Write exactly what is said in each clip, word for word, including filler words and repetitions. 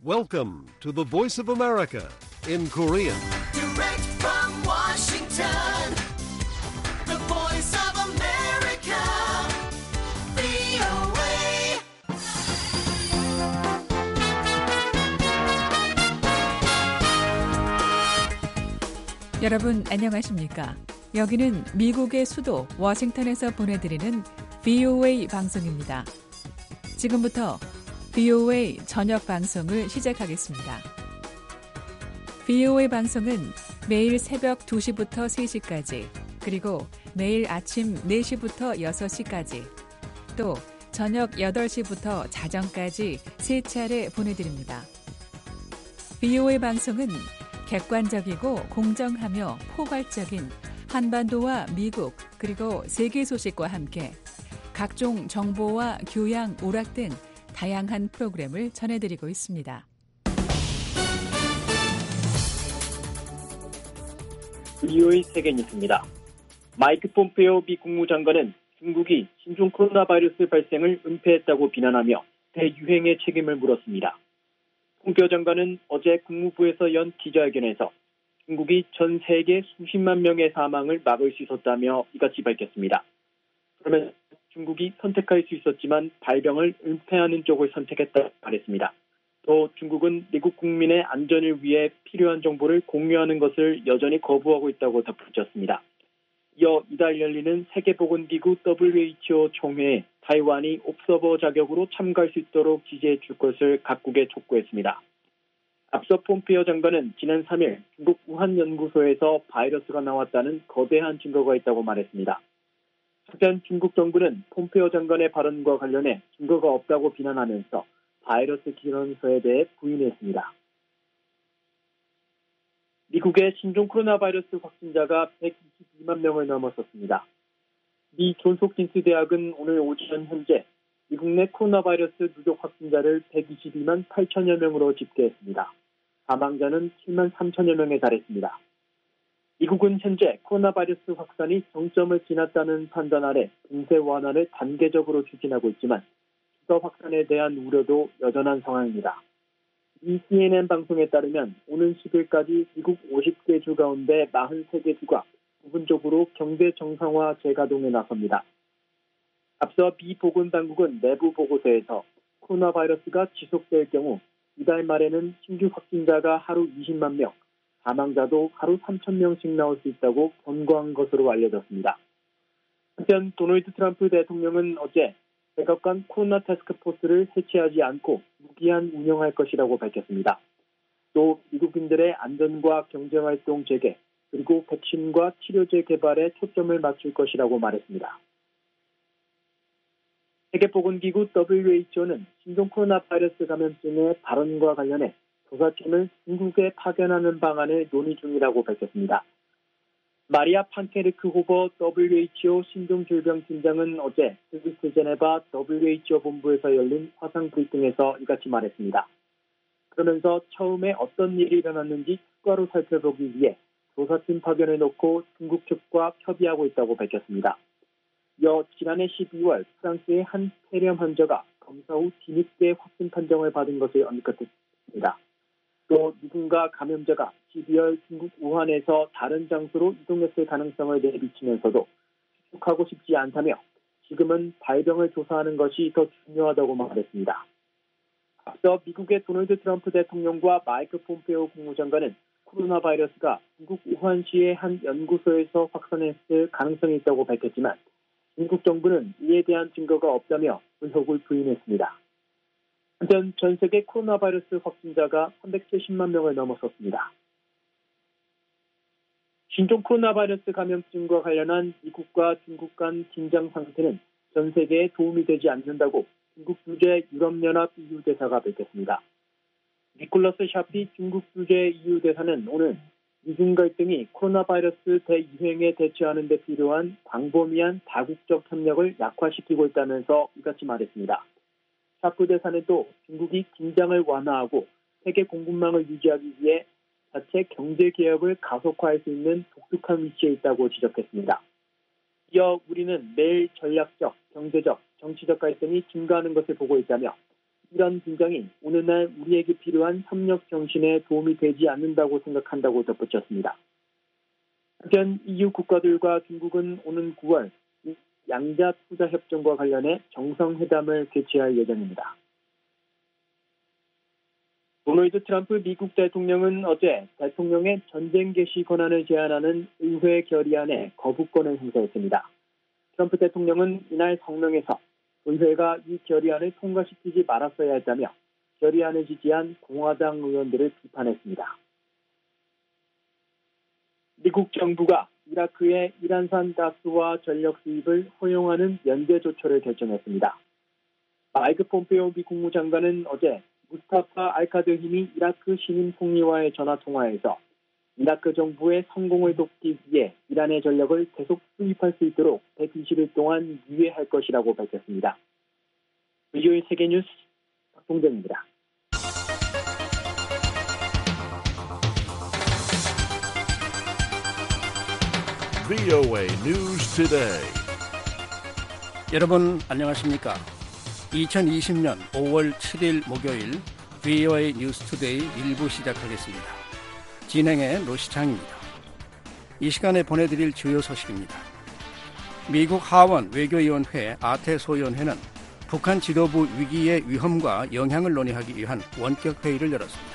Welcome to the Voice of America in Korean. Direct from Washington, the Voice of America, 브이오에이. 여러분 안녕하십니까? 여기는 미국의 수도 워싱턴에서 보내드리는 브이오에이 방송입니다. 지금부터 브이오에이 저녁 방송을 시작하겠습니다. 브이오에이 방송은 매일 새벽 두 시부터 세 시까지, 그리고 매일 아침 네 시부터 여섯 시까지, 또 저녁 여덟 시부터 자정까지 세 차례 보내드립니다. 브이오에이 방송은 객관적이고 공정하며 포괄적인 한반도와 미국 그리고 세계 소식과 함께 각종 정보와 교양, 오락 등 다양한 프로그램을 전해드리고 있습니다. 브이오에이 세계 뉴스입니다. 마이크 폼페오 미 국무장관은 중국이 신종 코로나 바이러스 발생을 은폐했다고 비난하며 대유행의 책임을 물었습니다. 폼페오 장관은 어제 국무부에서 연 기자회견에서 중국이 전 세계 수십만 명의 사망을 막을 수 있었다며 이같이 밝혔습니다. 그러면 중국이 선택할 수 있었지만 발병을 은폐하는 쪽을 선택했다고 말했습니다. 또 중국은 미국 국민의 안전을 위해 필요한 정보를 공유하는 것을 여전히 거부하고 있다고 덧붙였습니다. 이어 이달 열리는 세계보건기구 더블유에이치오 총회에 타이완이 옵서버 자격으로 참가할 수 있도록 지지해 줄 것을 각국에 촉구했습니다. 앞서 폼페오 장관은 지난 삼 일 중국 우한 연구소에서 바이러스가 나왔다는 거대한 증거가 있다고 말했습니다. 한편 중국 정부는 폼페오 장관의 발언과 관련해 증거가 없다고 비난하면서 바이러스 기원서에 대해 부인했습니다. 미국의 신종 코로나 바이러스 확진자가 백이십이만 명을 넘어섰습니다. 미 존스홉킨스 대학은 오늘 오전 현재 미국 내 코로나 바이러스 누적 확진자를 백이십이만 팔천여 명으로 집계했습니다. 사망자는 칠만 삼천여 명에 달했습니다. 미국은 현재 코로나 바이러스 확산이 정점을 지났다는 판단 아래 증세 완화를 단계적으로 추진하고 있지만 추가 확산에 대한 우려도 여전한 상황입니다. 이 씨엔엔 방송에 따르면 오는 십 일까지 미국 오십 개 주 가운데 사십삼 개 주가 부분적으로 경제 정상화 재가동에 나섭니다. 앞서 미 보건당국은 내부 보고서에서 코로나 바이러스가 지속될 경우 이달 말에는 신규 확진자가 하루 이십만 명, 사망자도 하루 삼천 명씩 나올 수 있다고 권고한 것으로 알려졌습니다. 한편 도널드 트럼프 대통령은 어제 백악관 코로나 태스크포스를 해체하지 않고 무기한 운영할 것이라고 밝혔습니다. 또 미국인들의 안전과 경제활동 재개, 그리고 백신과 치료제 개발에 초점을 맞출 것이라고 말했습니다. 세계보건기구 더블유에이치오는 신종 코로나 바이러스 감염증의 발원과 관련해 조사팀을 중국에 파견하는 방안을 논의 중이라고 밝혔습니다. 마리아 판케르크 호버 더블유에이치오 신종질병팀장은 어제 스위스 제네바 더블유에이치오 본부에서 열린 화상 브리핑에서 이같이 말했습니다. 그러면서 처음에 어떤 일이 일어났는지 추가로 살펴보기 위해 조사팀 파견을 놓고 중국 측과 협의하고 있다고 밝혔습니다. 이어 지난해 십이월 프랑스의 한 폐렴 환자가 검사 후 뒤늦게 확진 판정을 받은 것을 언급했습니다. 또 누군가 감염자가 십이월 중국 우한에서 다른 장소로 이동했을 가능성을 내비치면서도 추측하고 싶지 않다며 지금은 발병을 조사하는 것이 더 중요하다고 말했습니다. 앞서 미국의 도널드 트럼프 대통령과 마이크 폼페오 국무장관은 코로나 바이러스가 중국 우한시의 한 연구소에서 확산했을 가능성이 있다고 밝혔지만 중국 정부는 이에 대한 증거가 없다며 의혹을 부인했습니다. 한편 전 세계 코로나 바이러스 확진자가 삼백칠십만 명을 넘어섰습니다. 신종 코로나 바이러스 감염증과 관련한 미국과 중국 간 긴장 상태는 전 세계에 도움이 되지 않는다고 중국 주재 유럽연합 이유 대사가 밝혔습니다. 니콜러스 샤피 중국 주재 이유 대사는 오늘 미중 갈등이 코로나 바이러스 대유행에 대처하는 데 필요한 광범위한 다국적 협력을 약화시키고 있다면서 이같이 말했습니다. 샤프 대사는 또 중국이 긴장을 완화하고 세계 공급망을 유지하기 위해 자체 경제 개혁을 가속화할 수 있는 독특한 위치에 있다고 지적했습니다. 이어 우리는 매일 전략적, 경제적, 정치적 갈등이 증가하는 것을 보고 있다며 이런 분장이 오늘날 우리에게 필요한 협력 정신에 도움이 되지 않는다고 생각한다고 덧붙였습니다. 한편 이유 국가들과 중국은 오는 구월 양자 투자 협정과 관련해 정상회담을 개최할 예정입니다. 도널드 트럼프 미국 대통령은 어제 대통령의 전쟁 개시 권한을 제한하는 의회 결의안에 거부권을 행사했습니다. 트럼프 대통령은 이날 성명에서 의회가 이 결의안을 통과시키지 말았어야 했다며 결의안을 지지한 공화당 의원들을 비판했습니다. 미국 정부가 이라크의 이란산 가스와 전력 수입을 허용하는 연계 조처를 결정했습니다. 마이크 폼페오 미 국무장관은 어제 무스타파 알카드힘이 이라크 시민 총리와의 전화 통화에서 이라크 정부의 성공을 돕기 위해 이란의 전력을 계속 수입할 수 있도록 백이십 일 동안 유예할 것이라고 밝혔습니다. 비오에이 세계뉴스 박동정입니다. 비오에이 News Today. 여러분 안녕하십니까? 이천이십 년 오월 칠일 목요일 비오에이 뉴스 투데이 일부 시작하겠습니다. 진행의 노시창입니다. 이 시간에 보내드릴 주요 소식입니다. 미국 하원 외교위원회 아태 소위원회는 북한 지도부 위기의 위험과 영향을 논의하기 위한 원격 회의를 열었습니다.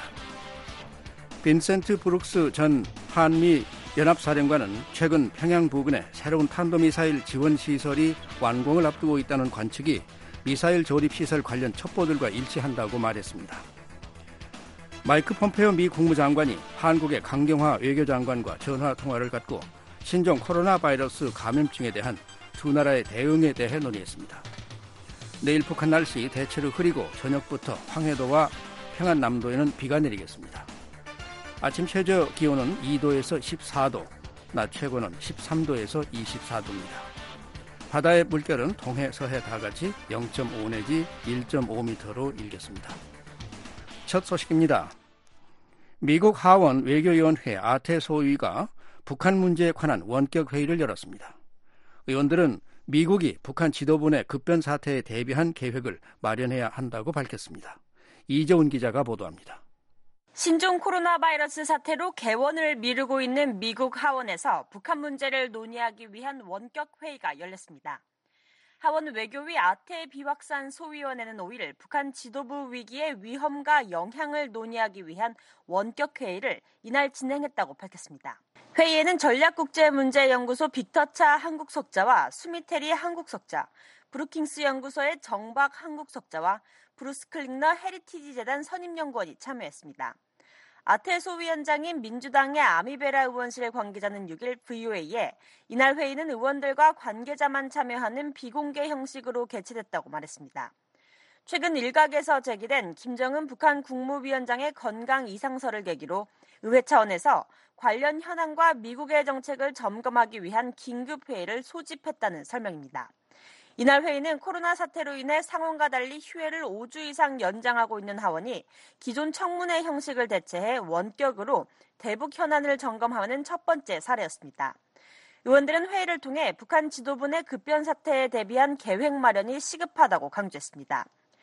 빈센트 브룩스 전 한미 연합사령관은 최근 평양 부근에 새로운 탄도미사일 지원 시설이 완공을 앞두고 있다는 관측이 미사일 조립 시설 관련 첩보들과 일치한다고 말했습니다. 마이크 폼페오 미 국무장관이 한국의 강경화 외교장관과 전화 통화를 갖고 신종 코로나 바이러스 감염증에 대한 두 나라의 대응에 대해 논의했습니다. 내일 북한 날씨 대체로 흐리고 저녁부터 황해도와 평안남도에는 비가 내리겠습니다. 아침 최저 기온은 이 도에서 십사 도, 낮 최고는 십삼 도에서 이십사 도입니다. 바다의 물결은 동해 서해 다 같이 영 점 오 내지 일 점 오 미터로 일겠습니다. 첫 소식입니다. 미국 하원 외교위원회 아태 소위가 북한 문제에 관한 원격 회의를 열었습니다. 의원들은 미국이 북한 지도부 내 급변 사태에 대비한 계획을 마련해야 한다고 밝혔습니다. 이재훈 기자가 보도합니다. 신종 코로나 바이러스 사태로 개원을 미루고 있는 미국 하원에서 북한 문제를 논의하기 위한 원격 회의가 열렸습니다. 하원 외교위 아태 비확산 소위원회는 오일 북한 지도부 위기의 위험과 영향을 논의하기 위한 원격 회의를 이날 진행했다고 밝혔습니다. 회의에는 전략국제문제연구소 빅터차 한국석자와 수미테리 한국석자, 브루킹스 연구소의 정박 한국석자와 브루스 클링너 헤리티지 재단 선임연구원이 참여했습니다. 아태 소위원장인 민주당의 아미베라 의원실 관계자는 육일 브이오에이에 이날 회의는 의원들과 관계자만 참여하는 비공개 형식으로 개최됐다고 말했습니다. 최근 일각에서 제기된 김정은 북한 국무위원장의 건강 이상설을 계기로 의회 차원에서 관련 현안과 미국의 정책을 점검하기 위한 긴급회의를 소집했다는 설명입니다. 이날 회의는 코로나 사태로 인해 상원과 달리 휴회를 오 주 이상 연장하고 있는 하원이 기존 청문회 형식을 대체해 원격으로 대북 현안을 점검하는 첫 번째 사례였습니다. 의원들은 회의를 통해 북한 지도부 내 급변 사태에 대비한 계획 마련이 시급하다고 강조했습니다.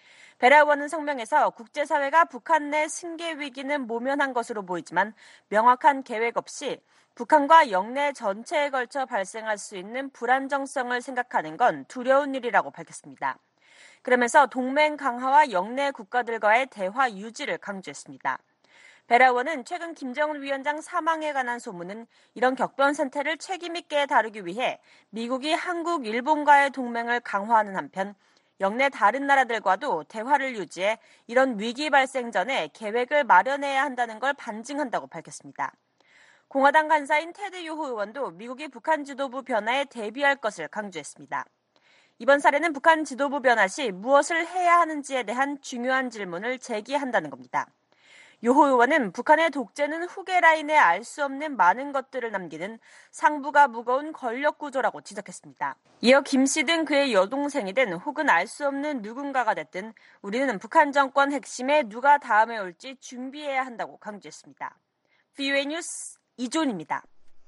베라 의원은 성명에서 국제사회가 북한 내 승계 위기는 모면한 것으로 보이지만 명확한 계획 없이 북한과 영내 전체에 걸쳐 발생할 수 있는 불안정성을 생각하는 건 두려운 일이라고 밝혔습니다. 그러면서 동맹 강화와 영내 국가들과의 대화 유지를 강조했습니다. 베라 의원은 최근 김정은 위원장 사망에 관한 소문은 이런 격변 상태를 책임 있게 다루기 위해 미국이 한국, 일본과의 동맹을 강화하는 한편 영내 다른 나라들과도 대화를 유지해 이런 위기 발생 전에 계획을 마련해야 한다는 걸 반증한다고 밝혔습니다. 공화당 간사인 테드 요호 의원도 미국이 북한 지도부 변화에 대비할 것을 강조했습니다. 이번 사례는 북한 지도부 변화 시 무엇을 해야 하는지에 대한 중요한 질문을 제기한다는 겁니다. 요호 의원은 북한의 독재는 후계 라인에 알 수 없는 많은 것들을 남기는 상부가 무거운 권력 구조라고 지적했습니다. 이어 김 씨 등 그의 여동생이든 혹은 알 수 없는 누군가가 됐든 우리는 북한 정권 핵심에 누가 다음에 올지 준비해야 한다고 강조했습니다. 비오에이 뉴스 이존입니다.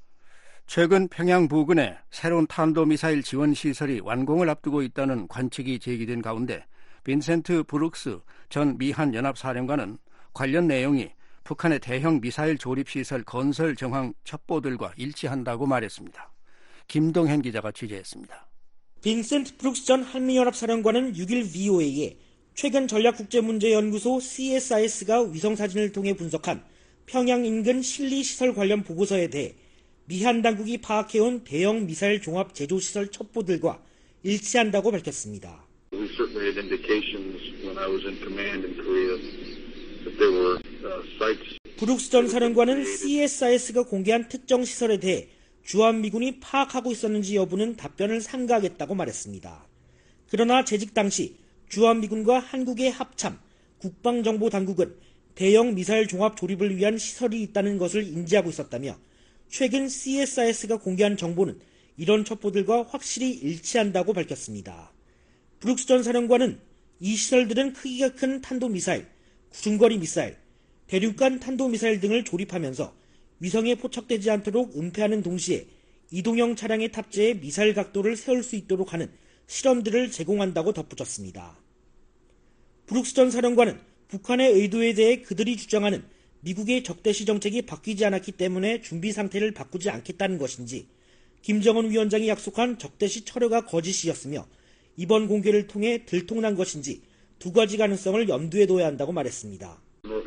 최근 평양 부근에 새로운 탄도미사일 지원 시설이 완공을 앞두고 있다는 관측이 제기된 가운데 빈센트 브룩스 전 미한 연합사령관은 관련 내용이 북한의 대형 미사일 조립시설 건설 정황 첩보들과 일치한다고 말했습니다. 김동현 기자가 취재했습니다. 빈센트 브룩스 전 한미연합사령관은 육 일 브이오에이에 최근 전략국제문제연구소 씨에스아이에스가 위성사진을 통해 분석한 평양 인근 실리시설 관련 보고서에 대해 미한 당국이 파악해온 대형 미사일 종합 제조시설 첩보들과 일치한다고 밝혔습니다. We certainly had indications when I was in command in Korea that there were sites. 브룩스 전 사령관은 씨에스아이에스가 공개한 특정 시설에 대해 주한미군이 파악하고 있었는지 여부는 답변을 삼가하겠다고 말했습니다. 그러나 재직 당시 주한미군과 한국의 합참, 국방정보당국은 대형 미사일 종합 조립을 위한 시설이 있다는 것을 인지하고 있었다며 최근 씨에스아이에스가 공개한 정보는 이런 첩보들과 확실히 일치한다고 밝혔습니다. 브룩스 전 사령관은 이 시설들은 크기가 큰 탄도미사일, 중거리 미사일, 대륙간 탄도미사일 등을 조립하면서 위성에 포착되지 않도록 은폐하는 동시에 이동형 차량에 탑재해 미사일 각도를 세울 수 있도록 하는 실험들을 제공한다고 덧붙였습니다. 브룩스 전 사령관은 북한의 의도에 대해 그들이 주장하는 미국의 적대시 정책이 바뀌지 않았기 때문에 준비 상태를 바꾸지 않겠다는 것인지 김정은 위원장이 약속한 적대시 철회가 거짓이었으며 이번 공개를 통해 들통난 것인지 두 가지 가능성을 염두에 둬야 한다고 말했습니다.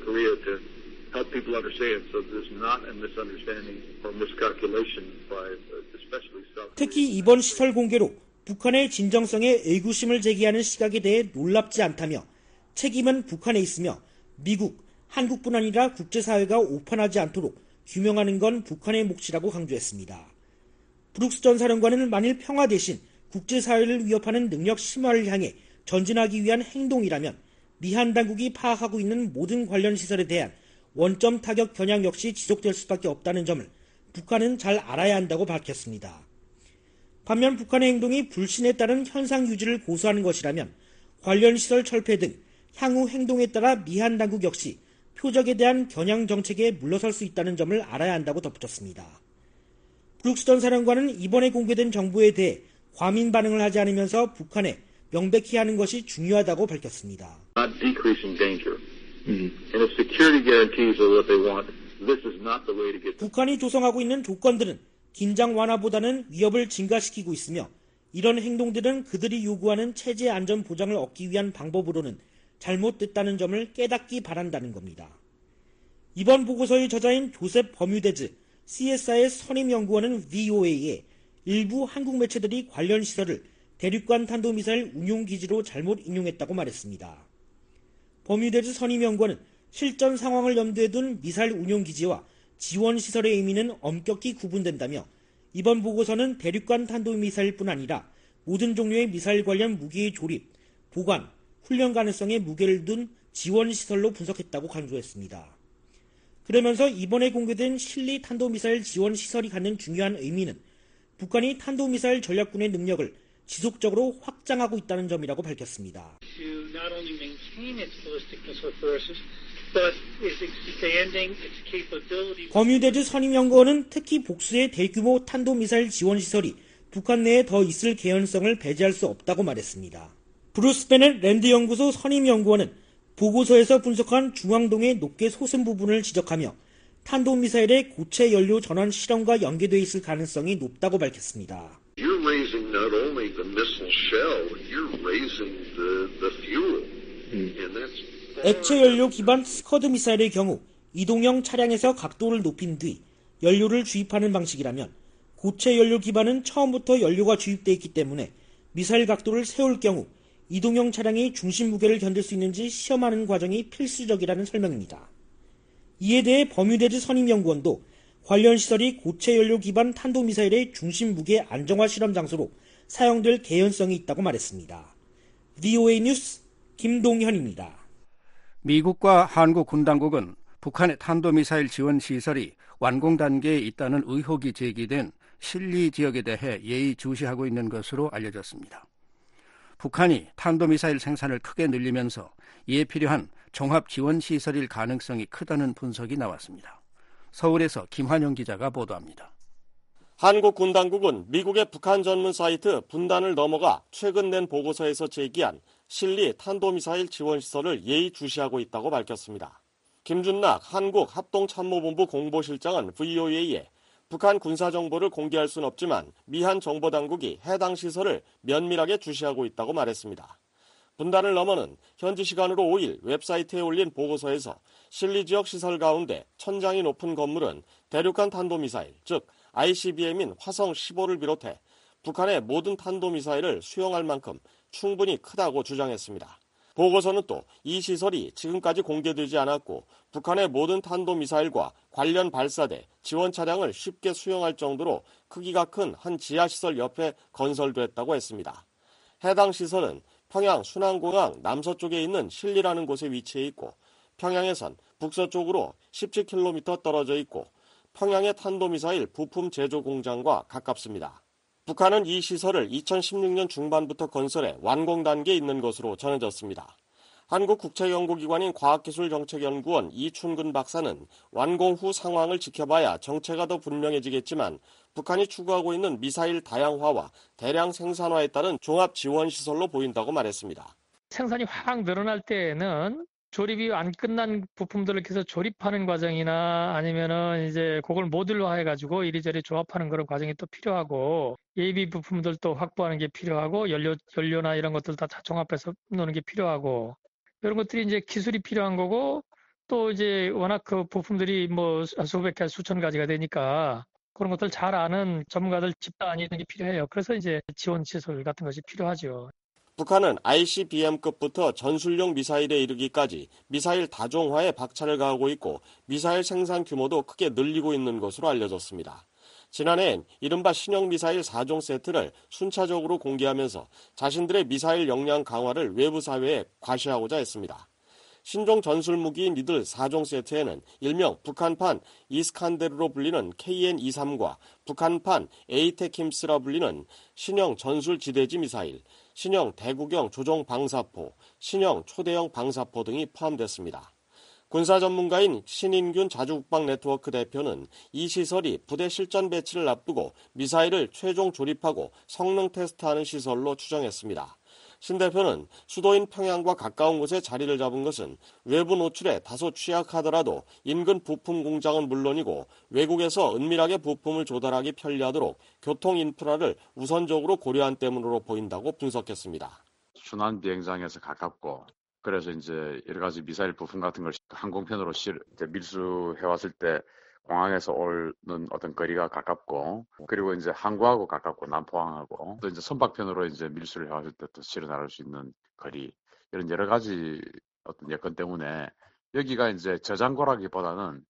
Help people understand so there's not a misunderstanding or miscalculation by especially South Korea. 특히 이번 시설 공개로 북한의 진정성에 의구심을 제기하는 시각에 대해 놀랍지 않다며 책임은 북한에 있으며 미국, 한국뿐 아니라 국제사회가 오판하지 않도록 규명하는 건 북한의 몫이라고 강조했습니다. 브룩스 전 사령관은 만일 평화 대신 국제사회를 위협하는 능력 심화를 향해 전진하기 위한 행동이라면 미한 당국이 파악하고 있는 모든 관련 시설에 대한 원점 타격 겨냥 역시 지속될 수밖에 없다는 점을 북한은 잘 알아야 한다고 밝혔습니다. 반면 북한의 행동이 불신에 따른 현상 유지를 고수하는 것이라면 관련 시설 철폐 등 향후 행동에 따라 미한 당국 역시 표적에 대한 겨냥 정책에 물러설 수 있다는 점을 알아야 한다고 덧붙였습니다. 브룩스 전 사령관은 이번에 공개된 정보에 대해 과민 반응을 하지 않으면서 북한에 명백히 하는 것이 중요하다고 밝혔습니다. Not decreasing danger. And if security guarantees are what they want, this is not the way to get. 북한이 조성하고 있는 조건들은 긴장 완화보다는 위협을 증가시키고 있으며 이런 행동들은 그들이 요구하는 체제 안전 보장을 얻기 위한 방법으로는 잘못됐다는 점을 깨닫기 바란다는 겁니다. 이번 보고서의 저자인 조셉 버뮤데즈 씨에스아이에스 선임연구원은 브이오에이에 일부 한국 매체들이 관련 시설을 대륙간 탄도미사일 운용기지로 잘못 인용했다고 말했습니다. 버뮤데즈 선임연구원은 실전 상황을 염두에 둔 미사일 운용기지와 지원시설의 의미는 엄격히 구분된다며 이번 보고서는 대륙간 탄도미사일뿐 아니라 모든 종류의 미사일 관련 무기의 조립, 보관, 훈련 가능성에 무게를 둔 지원시설로 분석했다고 강조했습니다. 그러면서 이번에 공개된 실리 탄도미사일 지원시설이 갖는 중요한 의미는 북한이 탄도미사일 전략군의 능력을 지속적으로 확장하고 있다는 점이라고 밝혔습니다. 버뮤데즈 선임연구원은 특히 복수의 대규모 탄도미사일 지원시설이 북한 내에 더 있을 개연성을 배제할 수 없다고 말했습니다. 브루스 베넷 랜드연구소 선임연구원은 보고서에서 분석한 중앙동의 높게 솟은 부분을 지적하며 탄도미사일의 고체 연료 전환 실험과 연계되어 있을 가능성이 높다고 밝혔습니다. You're raising not only the missile shell, you're raising the, the fuel. And that's 액체 연료 기반 스커드 미사일의 경우 이동형 차량에서 각도를 높인 뒤 연료를 주입하는 방식이라면 고체 연료 기반은 처음부터 연료가 주입되어 있기 때문에 미사일 각도를 세울 경우 이동형 차량이 중심 무게를 견딜 수 있는지 시험하는 과정이 필수적이라는 설명입니다. 이에 대해 버뮤데즈 선임연구원도 관련 시설이 고체 연료 기반 탄도미사일의 중심 무게 안정화 실험 장소로 사용될 개연성이 있다고 말했습니다. 브이오에이 뉴스 김동현입니다. 미국과 한국 군 당국은 북한의 탄도미사일 지원 시설이 완공 단계에 있다는 의혹이 제기된 실리 지역에 대해 예의주시하고 있는 것으로 알려졌습니다. 북한이 탄도미사일 생산을 크게 늘리면서 이에 필요한 종합 지원 시설일 가능성이 크다는 분석이 나왔습니다. 서울에서 김환영 기자가 보도합니다. 한국 군 당국은 미국의 북한 전문 사이트 분단을 넘어가 최근 낸 보고서에서 제기한 실리 탄도미사일 지원시설을 예의주시하고 있다고 밝혔습니다. 김준락 한국합동참모본부 공보실장은 브이오에이에 북한 군사정보를 공개할 수는 없지만 미한 정보당국이 해당 시설을 면밀하게 주시하고 있다고 말했습니다. 분단을 넘어는 현지 시간으로 오일 웹사이트에 올린 보고서에서 실리 지역 시설 가운데 천장이 높은 건물은 대륙간 탄도미사일, 즉 아이씨비엠인 화성 십오를 비롯해 북한의 모든 탄도미사일을 수용할 만큼 충분히 크다고 주장했습니다. 보고서는 또 이 시설이 지금까지 공개되지 않았고 북한의 모든 탄도미사일과 관련 발사대, 지원 차량을 쉽게 수용할 정도로 크기가 큰 한 지하시설 옆에 건설됐다고 했습니다. 해당 시설은 평양 순안공항 남서쪽에 있는 실리라는 곳에 위치해 있고 평양에선 북서쪽으로 십칠 킬로미터 떨어져 있고 평양의 탄도미사일 부품 제조 공장과 가깝습니다. 북한은 이 시설을 이천십육 년 중반부터 건설해 완공 단계에 있는 것으로 전해졌습니다. 한국국제연구기관인 과학기술정책연구원 이춘근 박사는 완공 후 상황을 지켜봐야 정체가 더 분명해지겠지만 북한이 추구하고 있는 미사일 다양화와 대량 생산화에 따른 종합지원시설로 보인다고 말했습니다. 생산이 확 늘어날 때에는 조립이 안 끝난 부품들을 계속 조립하는 과정이나 아니면은 이제 그걸 모듈화 해가지고 이리저리 조합하는 그런 과정이 또 필요하고 예비 부품들도 확보하는 게 필요하고 연료, 연료나 이런 것들 다 종합해서 놓는 게 필요하고 이런 것들이 이제 기술이 필요한 거고 또 이제 워낙 그 부품들이 뭐 수백 개, 수천 가지가 되니까 그런 것들 잘 아는 전문가들 집단이 있는 게 필요해요. 그래서 이제 지원 시설 같은 것이 필요하죠. 북한은 아이씨비엠급부터 전술용 미사일에 이르기까지 미사일 다종화에 박차를 가하고 있고 미사일 생산 규모도 크게 늘리고 있는 것으로 알려졌습니다. 지난해엔 이른바 신형 미사일 사 종 세트를 순차적으로 공개하면서 자신들의 미사일 역량 강화를 외부 사회에 과시하고자 했습니다. 신종 전술무기인 이들 사 종 세트에는 일명 북한판 이스칸데르로 불리는 케이엔 이십삼과 북한판 에이테킴스라 불리는 신형 전술지대지 미사일, 신형 대구경 조종 방사포, 신형 초대형 방사포 등이 포함됐습니다. 군사 전문가인 신인균 자주국방네트워크 대표는 이 시설이 부대 실전 배치를 앞두고 미사일을 최종 조립하고 성능 테스트하는 시설로 추정했습니다. 신 대표는 수도인 평양과 가까운 곳에 자리를 잡은 것은 외부 노출에 다소 취약하더라도 인근 부품 공장은 물론이고 외국에서 은밀하게 부품을 조달하기 편리하도록 교통 인프라를 우선적으로 고려한 때문으로 보인다고 분석했습니다. 순환 비행장에서 가깝고 그래서 이제 여러 가지 미사일 부품 같은 걸 항공편으로 실, 밀수해왔을 때 공항에서 오는 어떤 거리가 가깝고 그리고 이제 항구하고 가깝고 남포항하고 또 이제 선박편으로 이제 밀수를 해왔을 때 또 실어 나갈 수 있는 거리 이런 여러 가지 어떤 여건 때문에 여기가 이제 저장고라기보다는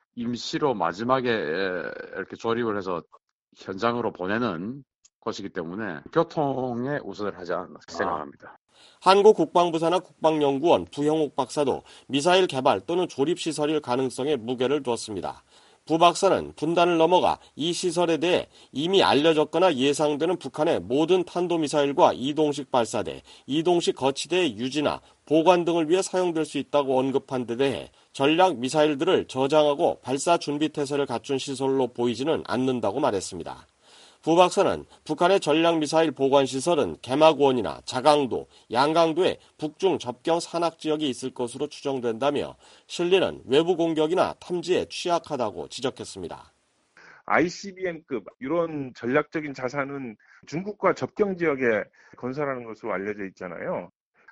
임시로 마지막에 이렇게 조립을 해서 현장으로 보내는 곳이기 때문에 교통에 우선을 하지 않나 생각합니다. 한국 국방부산하 국방연구원 부형옥 박사도 미사일 개발 또는 조립 시설일 가능성에 무게를 두었습니다. 부 박사는 분단을 넘어가 이 시설에 대해 이미 알려졌거나 예상되는 북한의 모든 탄도미사일과 이동식 발사대, 이동식 거치대의 유지나 보관 등을 위해 사용될 수 있다고 언급한 데 대해 전략 미사일들을 저장하고 발사 준비 태세를 갖춘 시설로 보이지는 않는다고 말했습니다. 부 박사는 북한의 전략미사일 보관시설은 개마고원이나 자강도, 양강도에 북중 접경 산악지역이 있을 것으로 추정된다며 실리는 외부 공격이나 탐지에 취약하다고 지적했습니다. 아이씨비엠급 이런 전략적인 자산은 중국과 접경 지역에 건설하는 것으로 알려져 있잖아요.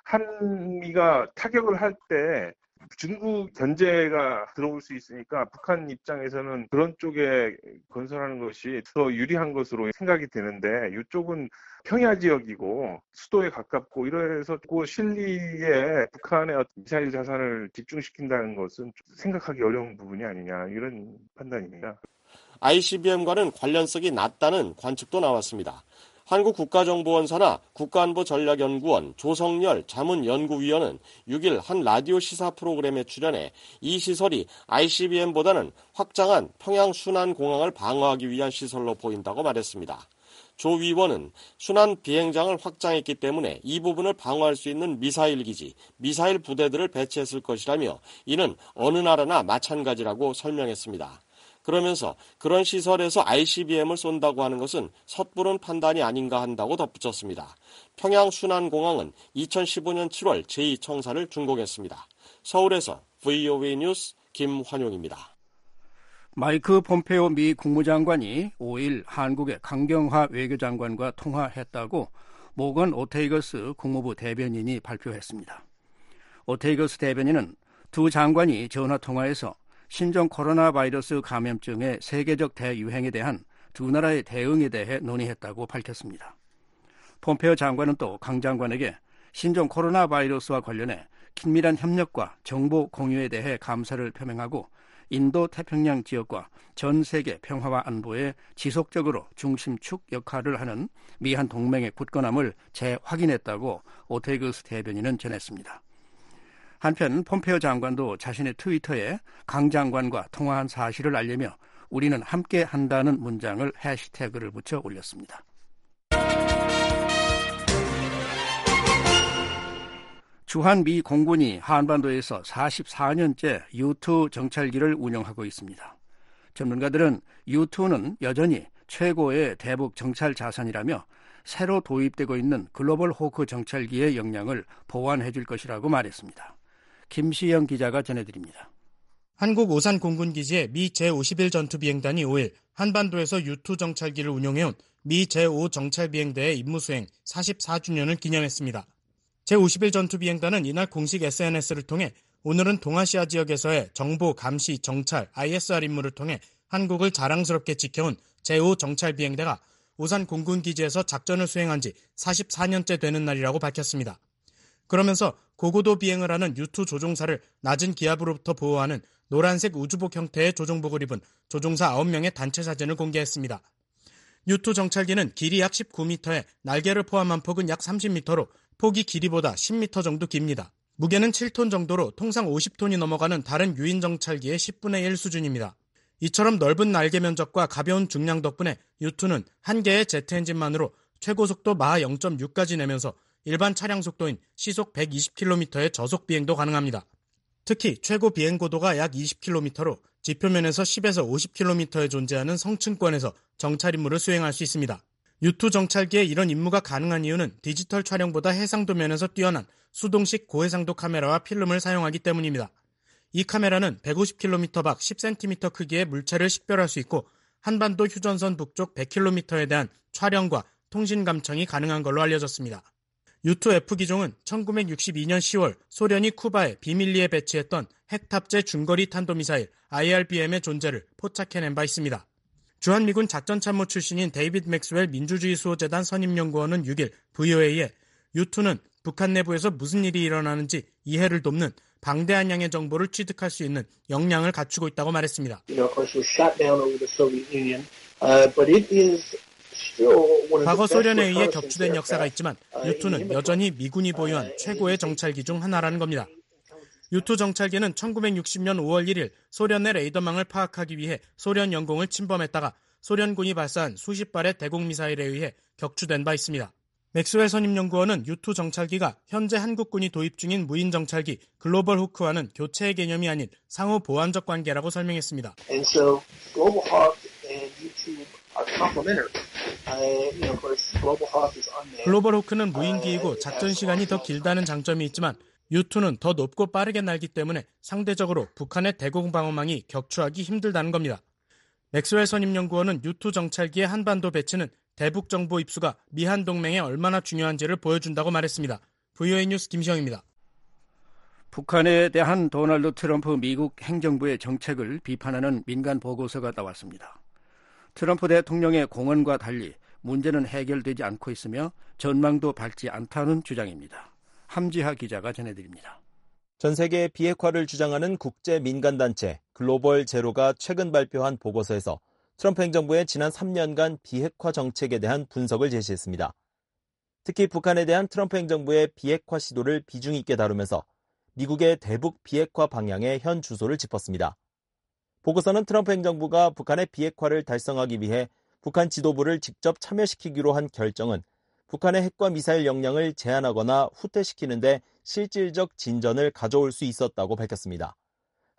한미가 타격을 할 때 중국 견제가 들어올 수 있으니까 북한 입장에서는 그런 쪽에 건설하는 것이 더 유리한 것으로 생각이 되는데 이쪽은 평야 지역이고 수도에 가깝고 이래서 그 실리에 북한의 미사일 자산을 집중시킨다는 것은 생각하기 어려운 부분이 아니냐 이런 판단입니다. 아이씨비엠과는 관련성이 낮다는 관측도 나왔습니다. 한국국가정보원사나 국가안보전략연구원 조성열 자문연구위원은 육 일 한 라디오 시사 프로그램에 출연해 이 시설이 아이씨비엠보다는 확장한 평양 순안공항을 방어하기 위한 시설로 보인다고 말했습니다. 조 위원은 순안 비행장을 확장했기 때문에 이 부분을 방어할 수 있는 미사일 기지, 미사일 부대들을 배치했을 것이라며 이는 어느 나라나 마찬가지라고 설명했습니다. 그러면서 그런 시설에서 아이씨비엠을 쏜다고 하는 것은 섣부른 판단이 아닌가 한다고 덧붙였습니다. 평양 순안공항은 이천십오 년 칠월 제이 청사를 준공했습니다. 서울에서 브이오에이 뉴스 김환용입니다. 마이크 폼페오 미 국무장관이 오일 한국의 강경화 외교장관과 통화했다고 모건 오테이거스 국무부 대변인이 발표했습니다. 오테이거스 대변인은 두 장관이 전화통화에서 신종 코로나 바이러스 감염증의 세계적 대유행에 대한 두 나라의 대응에 대해 논의했다고 밝혔습니다. 폼페오 장관은 또 강 장관에게 신종 코로나 바이러스와 관련해 긴밀한 협력과 정보 공유에 대해 감사를 표명하고 인도 태평양 지역과 전 세계 평화와 안보에 지속적으로 중심축 역할을 하는 미한 동맹의 굳건함을 재확인했다고 오테이거스 대변인은 전했습니다. 한편 폼페오 장관도 자신의 트위터에 강 장관과 통화한 사실을 알리며 우리는 함께 한다는 문장을 해시태그를 붙여 올렸습니다. 주한 미 공군이 한반도에서 사십사 년째 유투 정찰기를 운영하고 있습니다. 전문가들은 유투는 여전히 최고의 대북 정찰 자산이라며 새로 도입되고 있는 글로벌 호크 정찰기의 역량을 보완해 줄 것이라고 말했습니다. 김시영 기자가 전해드립니다. 한국 오산 공군기지의 미 제오십일 전투비행단이 오일 한반도에서 유투 정찰기를 운용해온 미 제오 정찰비행대의 임무수행 사십사 주년을 기념했습니다. 제오십일 전투비행단은 이날 공식 에스엔에스를 통해 오늘은 동아시아 지역에서의 정보, 감시, 정찰, 아이에스알 임무를 통해 한국을 자랑스럽게 지켜온 제오 정찰비행대가 오산 공군기지에서 작전을 수행한 지 사십사 년째 되는 날이라고 밝혔습니다. 그러면서 고고도 비행을 하는 유투 조종사를 낮은 기압으로부터 보호하는 노란색 우주복 형태의 조종복을 입은 조종사 아홉 명의 단체 사진을 공개했습니다. 유투 정찰기는 길이 약 십구 미터에 날개를 포함한 폭은 약 삼십 미터로 폭이 길이보다 십 미터 정도 깁니다. 무게는 칠 톤 정도로 통상 오십 톤이 넘어가는 다른 유인 정찰기의 십분의 일 수준입니다. 이처럼 넓은 날개 면적과 가벼운 중량 덕분에 유투는 한 개의 제트 엔진만으로 최고 속도 마하 영 점 육까지 내면서 일반 차량 속도인 시속 백이십 킬로미터의 저속 비행도 가능합니다. 특히 최고 비행 고도가 약 이십 킬로미터로 지표면에서 십에서 오십 킬로미터에 존재하는 성층권에서 정찰 임무를 수행할 수 있습니다. 유투 정찰기에 이런 임무가 가능한 이유는 디지털 촬영보다 해상도 면에서 뛰어난 수동식 고해상도 카메라와 필름을 사용하기 때문입니다. 이 카메라는 백오십 킬로미터 밖 십 센티미터 크기의 물체를 식별할 수 있고 한반도 휴전선 북쪽 백 킬로미터에 대한 촬영과 통신 감청이 가능한 걸로 알려졌습니다. 유투 에프 기종은 천구백육십이 년 시월 소련이 쿠바에 비밀리에 배치했던 핵 탑재 중거리 탄도미사일 아이알비엠의 존재를 포착해낸 바 있습니다. 주한미군 작전참모 출신인 데이비드 맥스웰 민주주의 수호재단 선임연구원은 육 일 브이오에이에 유투는 북한 내부에서 무슨 일이 일어나는지 이해를 돕는 방대한 양의 정보를 취득할 수 있는 역량을 갖추고 있다고 말했습니다. 과거 소련에 의해 격추된 역사가 있지만 유투는 여전히 미군이 보유한 최고의 정찰기 중 하나라는 겁니다. 유투 정찰기는 천구백육십 년 오월 일일 소련 내 레이더망을 파악하기 위해 소련 영공을 침범했다가 소련군이 발사한 수십 발의 대공 미사일에 의해 격추된 바 있습니다. 맥스웰 선임연구원은 유투 정찰기가 현재 한국군이 도입 중인 무인 정찰기 글로벌 호크와는 교체의 개념이 아닌 상호 보완적 관계라고 설명했습니다. And so Global Hawk and YouTube are complementary. Uh, you know, of course, Global Hawk is unmanned. 글로벌 호크는 무인기이고 작전 시간이 더 길다는 장점이 있지만 유투는 더 높고 빠르게 날기 때문에 상대적으로 북한의 대공 방어망이 격추하기 힘들다는 겁니다. 맥스웰 선임연구원은 유투 정찰기의 한반도 배치는 대북 정보 입수가 미한 동맹에 얼마나 중요한지를 보여준다고 말했습니다. 브이오에이 뉴스 김시영입니다. 북한에 대한 도널드 트럼프 미국 행정부의 정책을 비판하는 민간 보고서가 나왔습니다. 트럼프 대통령의 공언과 달리 문제는 해결되지 않고 있으며 전망도 밝지 않다는 주장입니다. 함지하 기자가 전해드립니다. 전 세계 비핵화를 주장하는 국제 민간단체 글로벌 제로가 최근 발표한 보고서에서 트럼프 행정부의 지난 삼 년간 비핵화 정책에 대한 분석을 제시했습니다. 특히 북한에 대한 트럼프 행정부의 비핵화 시도를 비중 있게 다루면서 미국의 대북 비핵화 방향의 현 주소를 짚었습니다. 보고서는 트럼프 행정부가 북한의 비핵화를 달성하기 위해 북한 지도부를 직접 참여시키기로 한 결정은 북한의 핵과 미사일 역량을 제한하거나 후퇴시키는 데 실질적 진전을 가져올 수 있었다고 밝혔습니다.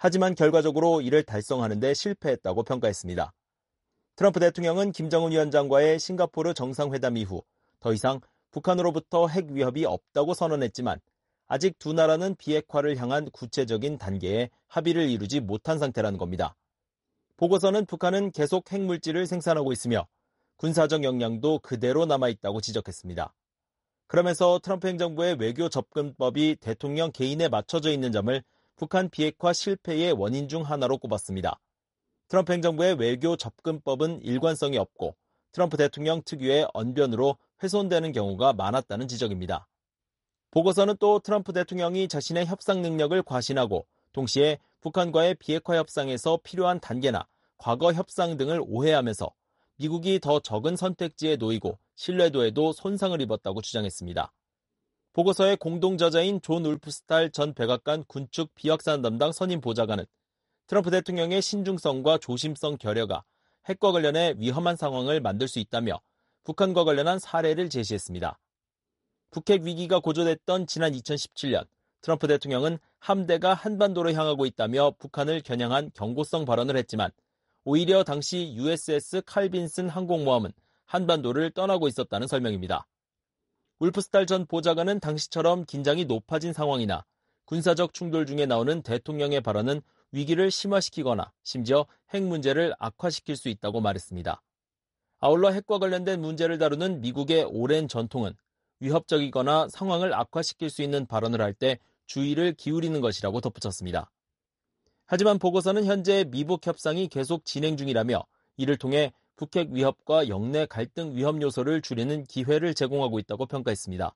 하지만 결과적으로 이를 달성하는 데 실패했다고 평가했습니다. 트럼프 대통령은 김정은 위원장과의 싱가포르 정상회담 이후 더 이상 북한으로부터 핵 위협이 없다고 선언했지만 아직 두 나라는 비핵화를 향한 구체적인 단계에 합의를 이루지 못한 상태라는 겁니다. 보고서는 북한은 계속 핵물질을 생산하고 있으며 군사적 역량도 그대로 남아있다고 지적했습니다. 그러면서 트럼프 행정부의 외교 접근법이 대통령 개인에 맞춰져 있는 점을 북한 비핵화 실패의 원인 중 하나로 꼽았습니다. 트럼프 행정부의 외교 접근법은 일관성이 없고 트럼프 대통령 특유의 언변으로 훼손되는 경우가 많았다는 지적입니다. 보고서는 또 트럼프 대통령이 자신의 협상 능력을 과신하고 동시에 북한과의 비핵화 협상에서 필요한 단계나 과거 협상 등을 오해하면서 미국이 더 적은 선택지에 놓이고 신뢰도에도 손상을 입었다고 주장했습니다. 보고서의 공동 저자인 존 울프스탈 전 백악관 군축 비확산 담당 선임 보좌관은 트럼프 대통령의 신중성과 조심성 결여가 핵과 관련해 위험한 상황을 만들 수 있다며 북한과 관련한 사례를 제시했습니다. 북핵 위기가 고조됐던 지난 이천십칠 년 트럼프 대통령은 함대가 한반도로 향하고 있다며 북한을 겨냥한 경고성 발언을 했지만 오히려 당시 유에스에스 칼빈슨 항공모함은 한반도를 떠나고 있었다는 설명입니다. 울프스탈 전 보좌관은 당시처럼 긴장이 높아진 상황이나 군사적 충돌 중에 나오는 대통령의 발언은 위기를 심화시키거나 심지어 핵 문제를 악화시킬 수 있다고 말했습니다. 아울러 핵과 관련된 문제를 다루는 미국의 오랜 전통은 위협적이거나 상황을 악화시킬 수 있는 발언을 할 때 주의를 기울이는 것이라고 덧붙였습니다. 하지만 보고서는 현재 미북 협상이 계속 진행 중이라며 이를 통해 북핵 위협과 영내 갈등 위험 요소를 줄이는 기회를 제공하고 있다고 평가했습니다.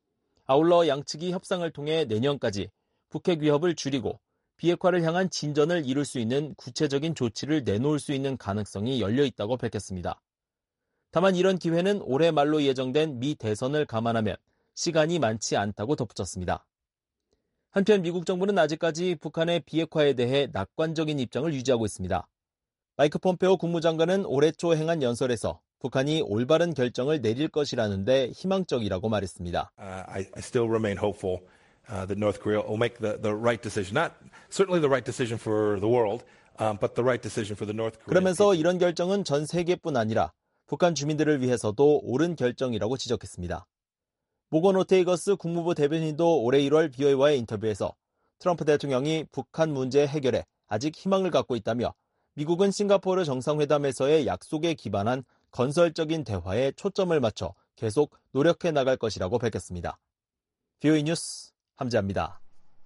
아울러 양측이 협상을 통해 내년까지 북핵 위협을 줄이고 비핵화를 향한 진전을 이룰 수 있는 구체적인 조치를 내놓을 수 있는 가능성이 열려 있다고 밝혔습니다. 다만 이런 기회는 올해 말로 예정된 미 대선을 감안하면 시간이 많지 않다고 덧붙였습니다. 한편 미국 정부는 아직까지 북한의 비핵화에 대해 낙관적인 입장을 유지하고 있습니다. 마이크 폼페오 국무장관은 올해 초 행한 연설에서 북한이 올바른 결정을 내릴 것이라는데 희망적이라고 말했습니다. Uh, I, I still remain hopeful uh, that North Korea will make the, the right decision. Not certainly the right decision for the world, um, but the right decision for the North Korean. 그러면서 이런 결정은 전 세계뿐 아니라 북한 주민들을 위해서도 옳은 결정이라고 지적했습니다. 모건 오테이거스 국무부 대변인도 올해 일월 비오에이와의 인터뷰에서 트럼프 대통령이 북한 문제 해결에 아직 희망을 갖고 있다며 미국은 싱가포르 정상회담에서의 약속에 기반한 건설적인 대화에 초점을 맞춰 계속 노력해 나갈 것이라고 밝혔습니다. 비오에이 뉴스 함재합니다.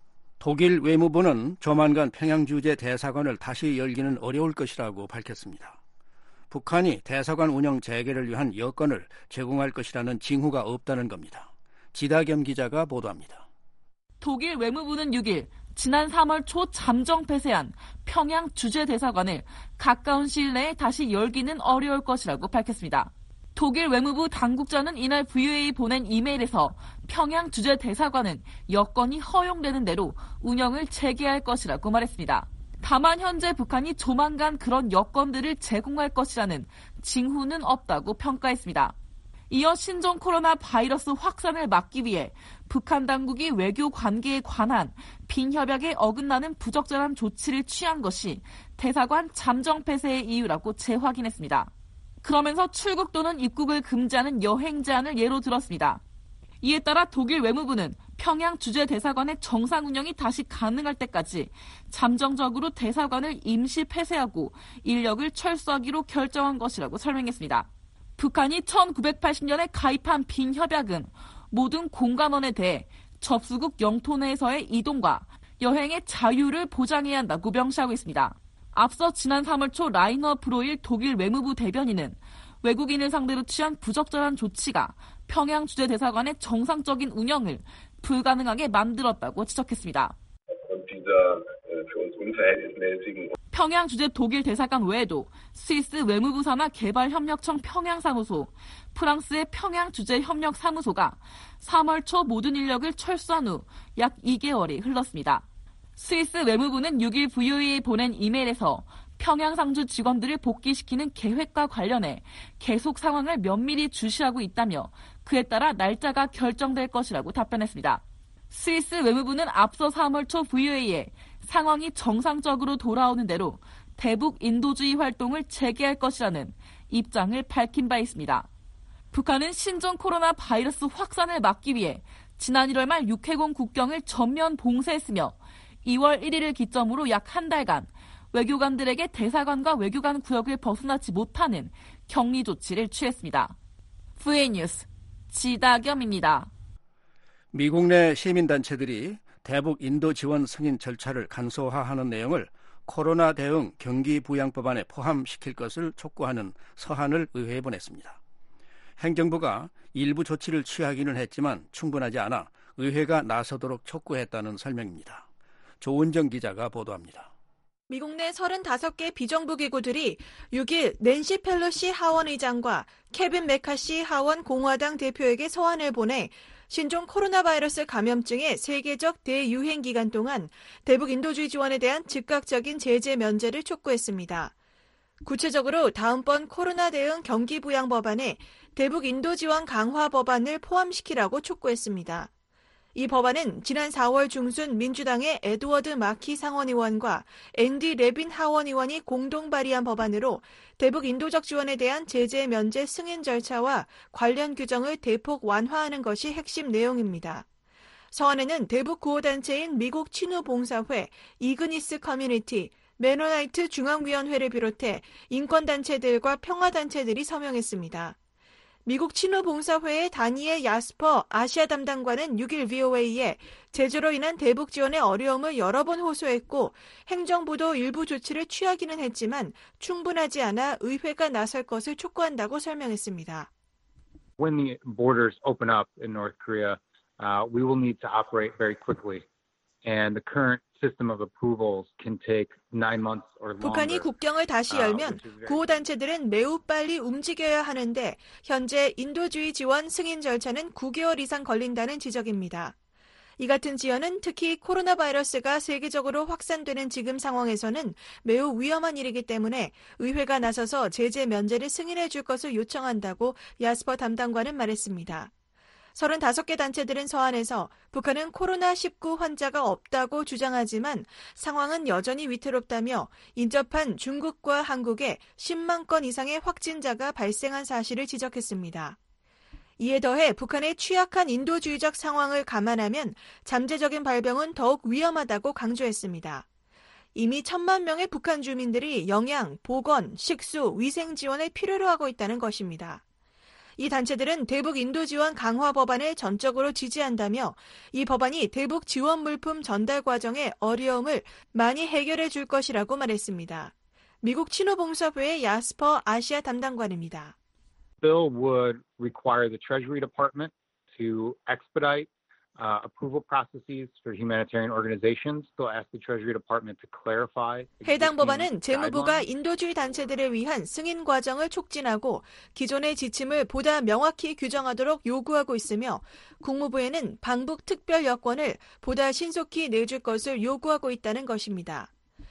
독일 외무부는 조만간 평양 주재 대사관을 다시 열기는 어려울 것이라고 밝혔습니다. 북한이 대사관 운영 재개를 위한 여건을 제공할 것이라는 징후가 없다는 겁니다. 지다겸 기자가 보도합니다. 독일 외무부는 육 일 지난 삼월 초 잠정 폐쇄한 평양 주재대사관을 가까운 시일 내에 다시 열기는 어려울 것이라고 밝혔습니다. 독일 외무부 당국자는 이날 브이오에이 보낸 이메일에서 평양 주재대사관은 여건이 허용되는 대로 운영을 재개할 것이라고 말했습니다. 다만 현재 북한이 조만간 그런 여건들을 제공할 것이라는 징후는 없다고 평가했습니다. 이어 신종 코로나 바이러스 확산을 막기 위해 북한 당국이 외교 관계에 관한 빈협약에 어긋나는 부적절한 조치를 취한 것이 대사관 잠정 폐쇄의 이유라고 재확인했습니다. 그러면서 출국 또는 입국을 금지하는 여행 제한을 예로 들었습니다. 이에 따라 독일 외무부는 평양 주재대사관의 정상 운영이 다시 가능할 때까지 잠정적으로 대사관을 임시 폐쇄하고 인력을 철수하기로 결정한 것이라고 설명했습니다. 북한이 천구백팔십 년에 가입한 빈협약은 모든 공관원에 대해 접수국 영토 내에서의 이동과 여행의 자유를 보장해야 한다고 명시하고 있습니다. 앞서 지난 삼월 초 라이너 브로일 독일 외무부 대변인은 외국인을 상대로 취한 부적절한 조치가 평양 주재대사관의 정상적인 운영을 불가능하게 만들었다고 지적했습니다. 평양 주재 독일 대사관 외에도 스위스 외무부 산하 개발협력청 평양사무소, 프랑스의 평양 주재 협력사무소가 삼월 초 모든 인력을 철수한 후 약 이 개월이 흘렀습니다. 스위스 외무부는 육 일 브이오에이에 보낸 이메일에서 평양 상주 직원들을 복귀시키는 계획과 관련해 계속 상황을 면밀히 주시하고 있다며 그에 따라 날짜가 결정될 것이라고 답변했습니다. 스위스 외무부는 앞서 삼월 초 브이오에이에 상황이 정상적으로 돌아오는 대로 대북 인도주의 활동을 재개할 것이라는 입장을 밝힌 바 있습니다. 북한은 신종 코로나 바이러스 확산을 막기 위해 지난 일월 말 육해공 국경을 전면 봉쇄했으며 이월 일일을 기점으로 약 한 달간 외교관들에게 대사관과 외교관 구역을 벗어나지 못하는 격리 조치를 취했습니다. 브이오에이 뉴스 지다겸입니다. 미국 내 시민단체들이 대북 인도 지원 승인 절차를 간소화하는 내용을 코로나 대응 경기부양법안에 포함시킬 것을 촉구하는 서한을 의회에 보냈습니다. 행정부가 일부 조치를 취하기는 했지만 충분하지 않아 의회가 나서도록 촉구했다는 설명입니다. 조은정 기자가 보도합니다. 미국 내 서른다섯 개 비정부 기구들이 육일 낸시 펠로시 하원 의장과 케빈 메카시 하원 공화당 대표에게 서한을 보내 신종 코로나 바이러스 감염증의 세계적 대유행 기간 동안 대북 인도주의 지원에 대한 즉각적인 제재 면제를 촉구했습니다. 구체적으로 다음번 코로나 대응 경기부양 법안에 대북 인도 지원 강화 법안을 포함시키라고 촉구했습니다. 이 법안은 지난 사월 중순 민주당의 에드워드 마키 상원의원과 앤디 레빈 하원의원이 공동 발의한 법안으로 대북 인도적 지원에 대한 제재 면제 승인 절차와 관련 규정을 대폭 완화하는 것이 핵심 내용입니다. 서한에는 대북 구호단체인 미국 친우봉사회, 이그니스 커뮤니티, 메노나이트 중앙위원회를 비롯해 인권단체들과 평화단체들이 서명했습니다. 미국 친우봉사회의 다니엘 야스퍼 아시아 담당관은 육일 브이오에이에 제재로 인한 대북 지원의 어려움을 여러 번 호소했고 행정부도 일부 조치를 취하기는 했지만 충분하지 않아 의회가 나설 것을 촉구한다고 설명했습니다. When the borders open up in North Korea, uh, we will need to operate very quickly. And the current system of approvals can take nine months or longer. 북한이 국경을 다시 열면 구호단체들은 매우 빨리 움직여야 하는데 현재 인도주의 지원 승인 절차는 구 개월 이상 걸린다는 지적입니다. 이 같은 지연은 특히 코로나 바이러스가 세계적으로 확산되는 지금 상황에서는 매우 위험한 일이기 때문에 의회가 나서서 제재 면제를 승인해 줄 것을 요청한다고 야스퍼 담당관은 말했습니다. 서른다섯 개 단체들은 서한에서 북한은 코로나 십구 환자가 없다고 주장하지만 상황은 여전히 위태롭다며 인접한 중국과 한국에 십만 건 이상의 확진자가 발생한 사실을 지적했습니다. 이에 더해 북한의 취약한 인도주의적 상황을 감안하면 잠재적인 발병은 더욱 위험하다고 강조했습니다. 이미 천만 명의 북한 주민들이 영양, 보건, 식수, 위생 지원을 필요로 하고 있다는 것입니다. 이 단체들은 대북 인도 지원 강화 법안을 전적으로 지지한다며 이 법안이 대북 지원 물품 전달 과정의 어려움을 많이 해결해 줄 것이라고 말했습니다. 미국 친우봉사회의 야스퍼 아시아 담당관입니다. Bill would require the Treasury Department to expedite Uh, approval processes for humanitarian organizations. They'll ask the Treasury Department to clarify. 해당 법안은 재무부가 인도주의 단체들을 위한 승인 과정을 촉진하고 기존의 지침을 보다 명확히 규정하도록 요구하고 있으며 국무부에는 방북 특별 여권을 보다 신속히 내줄 것을 요구하고 있다는 것입니다.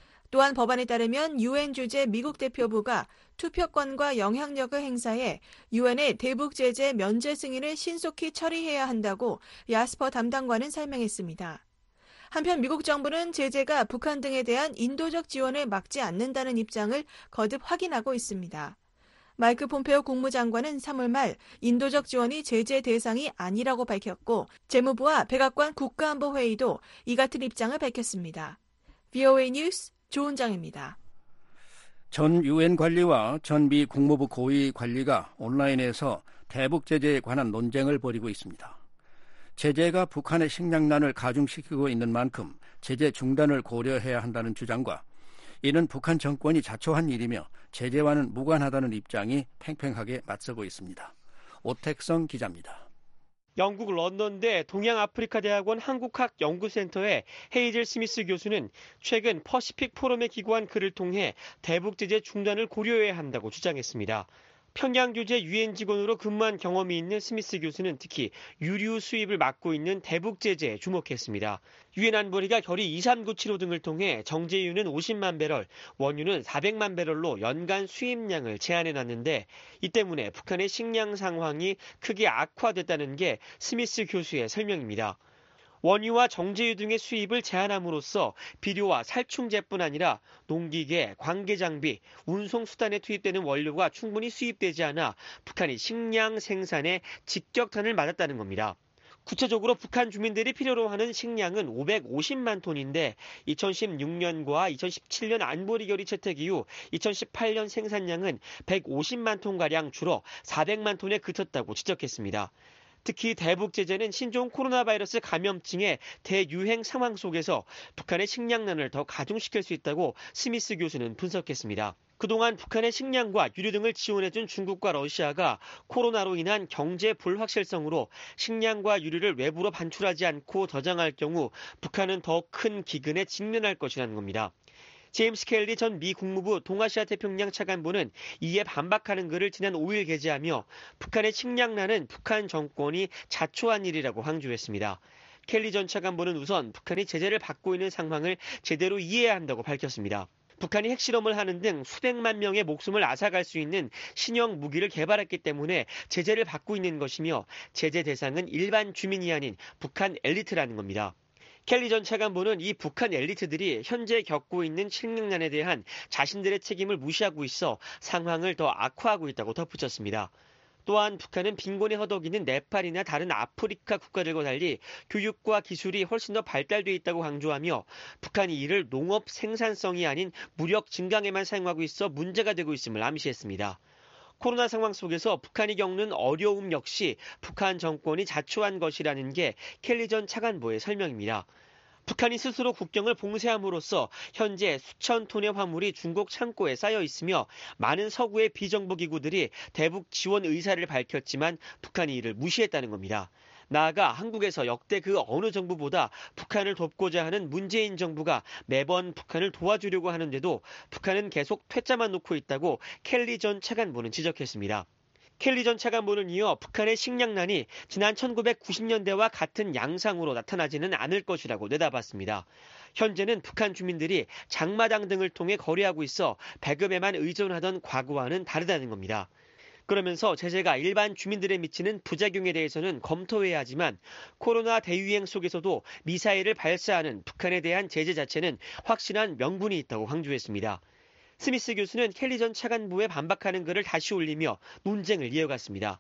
또한 법안에 따르면 유엔 주재 미국 대표부가 투표권과 영향력을 행사해 유엔의 대북 제재 면제 승인을 신속히 처리해야 한다고 야스퍼 담당관은 설명했습니다. 한편 미국 정부는 제재가 북한 등에 대한 인도적 지원을 막지 않는다는 입장을 거듭 확인하고 있습니다. 마이크 폼페오 국무장관은 삼월 말 인도적 지원이 제재 대상이 아니라고 밝혔고 재무부와 백악관 국가안보회의도 이 같은 입장을 밝혔습니다. 브이오에이 뉴스 조은정입니다. 전 유엔 관리와 전 미 국무부 고위 관리가 온라인에서 대북 제재에 관한 논쟁을 벌이고 있습니다. 제재가 북한의 식량난을 가중시키고 있는 만큼 제재 중단을 고려해야 한다는 주장과 이는 북한 정권이 자초한 일이며 제재와는 무관하다는 입장이 팽팽하게 맞서고 있습니다. 오택성 기자입니다. 영국 런던대 동양아프리카대학원 한국학 연구센터의 헤이즐 스미스 교수는 최근 퍼시픽 포럼에 기고한 글을 통해 대북 제재 중단을 고려해야 한다고 주장했습니다. 평양 주재 유엔 직원으로 근무한 경험이 있는 스미스 교수는 특히 유류 수입을 막고 있는 대북 제재에 주목했습니다. 유엔 안보리가 결의 이삼구칠오 등을 통해 정제유는 오십만 배럴, 원유는 사백만 배럴로 연간 수입량을 제한해놨는데 이 때문에 북한의 식량 상황이 크게 악화됐다는 게 스미스 교수의 설명입니다. 원유와 정제유 등의 수입을 제한함으로써 비료와 살충제뿐 아니라 농기계, 관계장비, 운송수단에 투입되는 원료가 충분히 수입되지 않아 북한이 식량 생산에 직격탄을 맞았다는 겁니다. 구체적으로 북한 주민들이 필요로 하는 식량은 오백오십만 톤인데 이천십육 년과 이천십칠 년 안보리 결의 채택 이후 이천십팔 년 생산량은 백오십만 톤가량 줄어 사백만 톤에 그쳤다고 지적했습니다. 특히 대북 제재는 신종 코로나 바이러스 감염증의 대유행 상황 속에서 북한의 식량난을 더 가중시킬 수 있다고 스미스 교수는 분석했습니다. 그동안 북한의 식량과 유류 등을 지원해준 중국과 러시아가 코로나로 인한 경제 불확실성으로 식량과 유류를 외부로 반출하지 않고 저장할 경우 북한은 더 큰 기근에 직면할 것이라는 겁니다. 제임스 켈리 전 미 국무부 동아시아 태평양 차관보는 이에 반박하는 글을 지난 오일 게재하며 북한의 식량난은 북한 정권이 자초한 일이라고 강조했습니다. 켈리 전 차관보는 우선 북한이 제재를 받고 있는 상황을 제대로 이해해야 한다고 밝혔습니다. 북한이 핵실험을 하는 등 수백만 명의 목숨을 앗아갈 수 있는 신형 무기를 개발했기 때문에 제재를 받고 있는 것이며 제재 대상은 일반 주민이 아닌 북한 엘리트라는 겁니다. 켈리 전 차관보는 이 북한 엘리트들이 현재 겪고 있는 식량난에 대한 자신들의 책임을 무시하고 있어 상황을 더 악화하고 있다고 덧붙였습니다. 또한 북한은 빈곤에 허덕이는 네팔이나 다른 아프리카 국가들과 달리 교육과 기술이 훨씬 더 발달돼 있다고 강조하며 북한이 이를 농업 생산성이 아닌 무력 증강에만 사용하고 있어 문제가 되고 있음을 암시했습니다. 코로나 상황 속에서 북한이 겪는 어려움 역시 북한 정권이 자초한 것이라는 게 켈리 전 차관보의 설명입니다. 북한이 스스로 국경을 봉쇄함으로써 현재 수천 톤의 화물이 중국 창고에 쌓여 있으며 많은 서구의 비정부 기구들이 대북 지원 의사를 밝혔지만 북한이 이를 무시했다는 겁니다. 나아가 한국에서 역대 그 어느 정부보다 북한을 돕고자 하는 문재인 정부가 매번 북한을 도와주려고 하는데도 북한은 계속 퇴짜만 놓고 있다고 켈리 전 차관보는 지적했습니다. 켈리 전 차관보는 이어 북한의 식량난이 지난 천구백구십 년대와 같은 양상으로 나타나지는 않을 것이라고 내다봤습니다. 현재는 북한 주민들이 장마당 등을 통해 거래하고 있어 배급에만 의존하던 과거와는 다르다는 겁니다. 그러면서 제재가 일반 주민들에 미치는 부작용에 대해서는 검토해야 하지만 코로나 대유행 속에서도 미사일을 발사하는 북한에 대한 제재 자체는 확실한 명분이 있다고 강조했습니다. 스미스 교수는 켈리 전 차관보에 반박하는 글을 다시 올리며 논쟁을 이어갔습니다.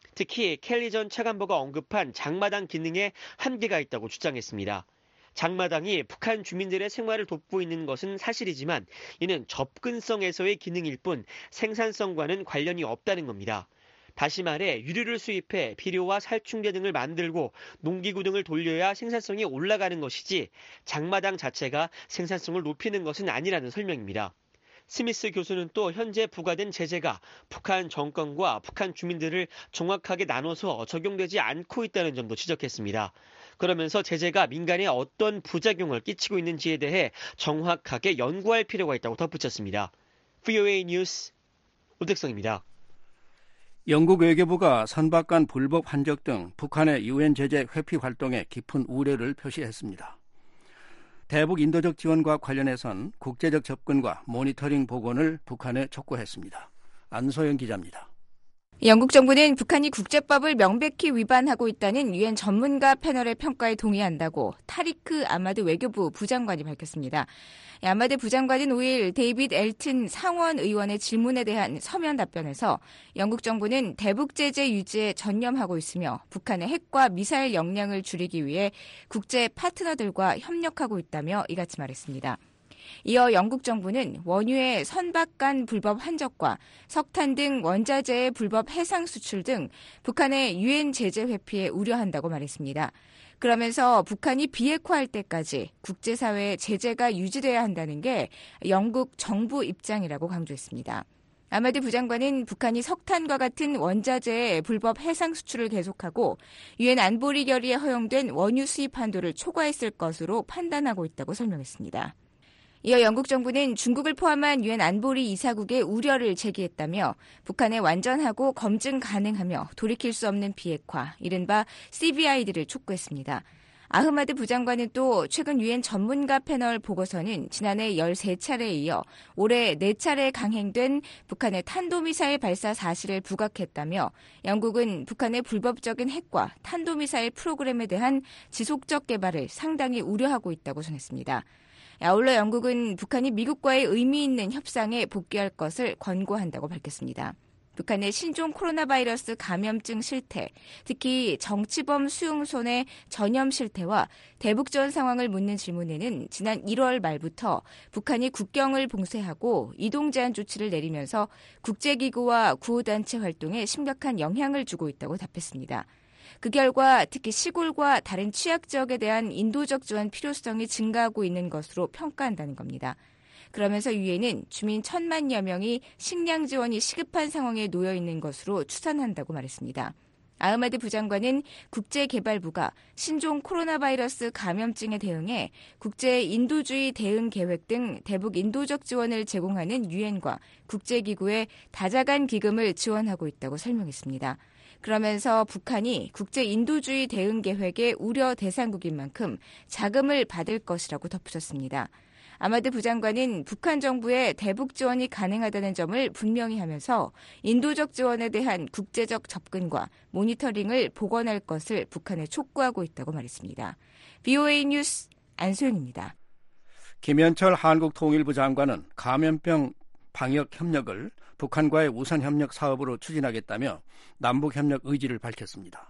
특히 켈리 전 차관보가 언급한 장마당 기능에 한계가 있다고 주장했습니다. 장마당이 북한 주민들의 생활을 돕고 있는 것은 사실이지만 이는 접근성에서의 기능일 뿐 생산성과는 관련이 없다는 겁니다. 다시 말해 유류를 수입해 비료와 살충제 등을 만들고 농기구 등을 돌려야 생산성이 올라가는 것이지 장마당 자체가 생산성을 높이는 것은 아니라는 설명입니다. 스미스 교수는 또 현재 부과된 제재가 북한 정권과 북한 주민들을 정확하게 나눠서 적용되지 않고 있다는 점도 지적했습니다. 그러면서 제재가 민간에 어떤 부작용을 끼치고 있는지에 대해 정확하게 연구할 필요가 있다고 덧붙였습니다. 브이오에이 뉴스 오택성입니다. 영국 외교부가 선박간 불법 환적 등 북한의 유엔 제재 회피 활동에 깊은 우려를 표시했습니다. 대북 인도적 지원과 관련해선 국제적 접근과 모니터링 복원을 북한에 촉구했습니다. 안소영 기자입니다. 영국 정부는 북한이 국제법을 명백히 위반하고 있다는 유엔 전문가 패널의 평가에 동의한다고 타리크 아마드 외교부 부장관이 밝혔습니다. 아마드 부장관은 오일 데이빗 엘튼 상원 의원의 질문에 대한 서면 답변에서 영국 정부는 대북 제재 유지에 전념하고 있으며 북한의 핵과 미사일 역량을 줄이기 위해 국제 파트너들과 협력하고 있다며 이같이 말했습니다. 이어 영국 정부는 원유의 선박간 불법 환적과 석탄 등 원자재의 불법 해상 수출 등 북한의 유엔 제재 회피에 우려한다고 말했습니다. 그러면서 북한이 비핵화할 때까지 국제사회의 제재가 유지돼야 한다는 게 영국 정부 입장이라고 강조했습니다. 아마드 부장관은 북한이 석탄과 같은 원자재의 불법 해상 수출을 계속하고 유엔 안보리 결의에 허용된 원유 수입 한도를 초과했을 것으로 판단하고 있다고 설명했습니다. 이어 영국 정부는 중국을 포함한 유엔 안보리 이사국의 우려를 제기했다며 북한의 완전하고 검증 가능하며 돌이킬 수 없는 비핵화, 이른바 씨비아이디를 촉구했습니다. 아흐마드 부장관은 또 최근 유엔 전문가 패널 보고서는 지난해 열세 차례에 이어 올해 네 차례 강행된 북한의 탄도미사일 발사 사실을 부각했다며 영국은 북한의 불법적인 핵과 탄도미사일 프로그램에 대한 지속적 개발을 상당히 우려하고 있다고 전했습니다. 아울러 영국은 북한이 미국과의 의미 있는 협상에 복귀할 것을 권고한다고 밝혔습니다. 북한의 신종 코로나 바이러스 감염증 실태, 특히 정치범 수용소의 전염 실태와 대북 지원 상황을 묻는 질문에는 지난 일월 말부터 북한이 국경을 봉쇄하고 이동 제한 조치를 내리면서 국제기구와 구호단체 활동에 심각한 영향을 주고 있다고 답했습니다. 그 결과 특히 시골과 다른 취약 지역에 대한 인도적 지원 필요성이 증가하고 있는 것으로 평가한다는 겁니다. 그러면서 유엔은 주민 천만여 명이 식량 지원이 시급한 상황에 놓여 있는 것으로 추산한다고 말했습니다. 아흐마드 부장관은 국제개발부가 신종 코로나 바이러스 감염증에 대응해 국제 인도주의 대응 계획 등 대북 인도적 지원을 제공하는 유엔과 국제기구의 다자간 기금을 지원하고 있다고 설명했습니다. 그러면서 북한이 국제 인도주의 대응 계획의 우려 대상국인 만큼 자금을 받을 것이라고 덧붙였습니다. 아마드 부장관은 북한 정부의 대북 지원이 가능하다는 점을 분명히 하면서 인도적 지원에 대한 국제적 접근과 모니터링을 복원할 것을 북한에 촉구하고 있다고 말했습니다. 비오에이 뉴스 안소영입니다. 김현철 한국통일부 장관은 감염병 방역 협력을 북한과의 우선 협력 사업으로 추진하겠다며 남북 협력 의지를 밝혔습니다.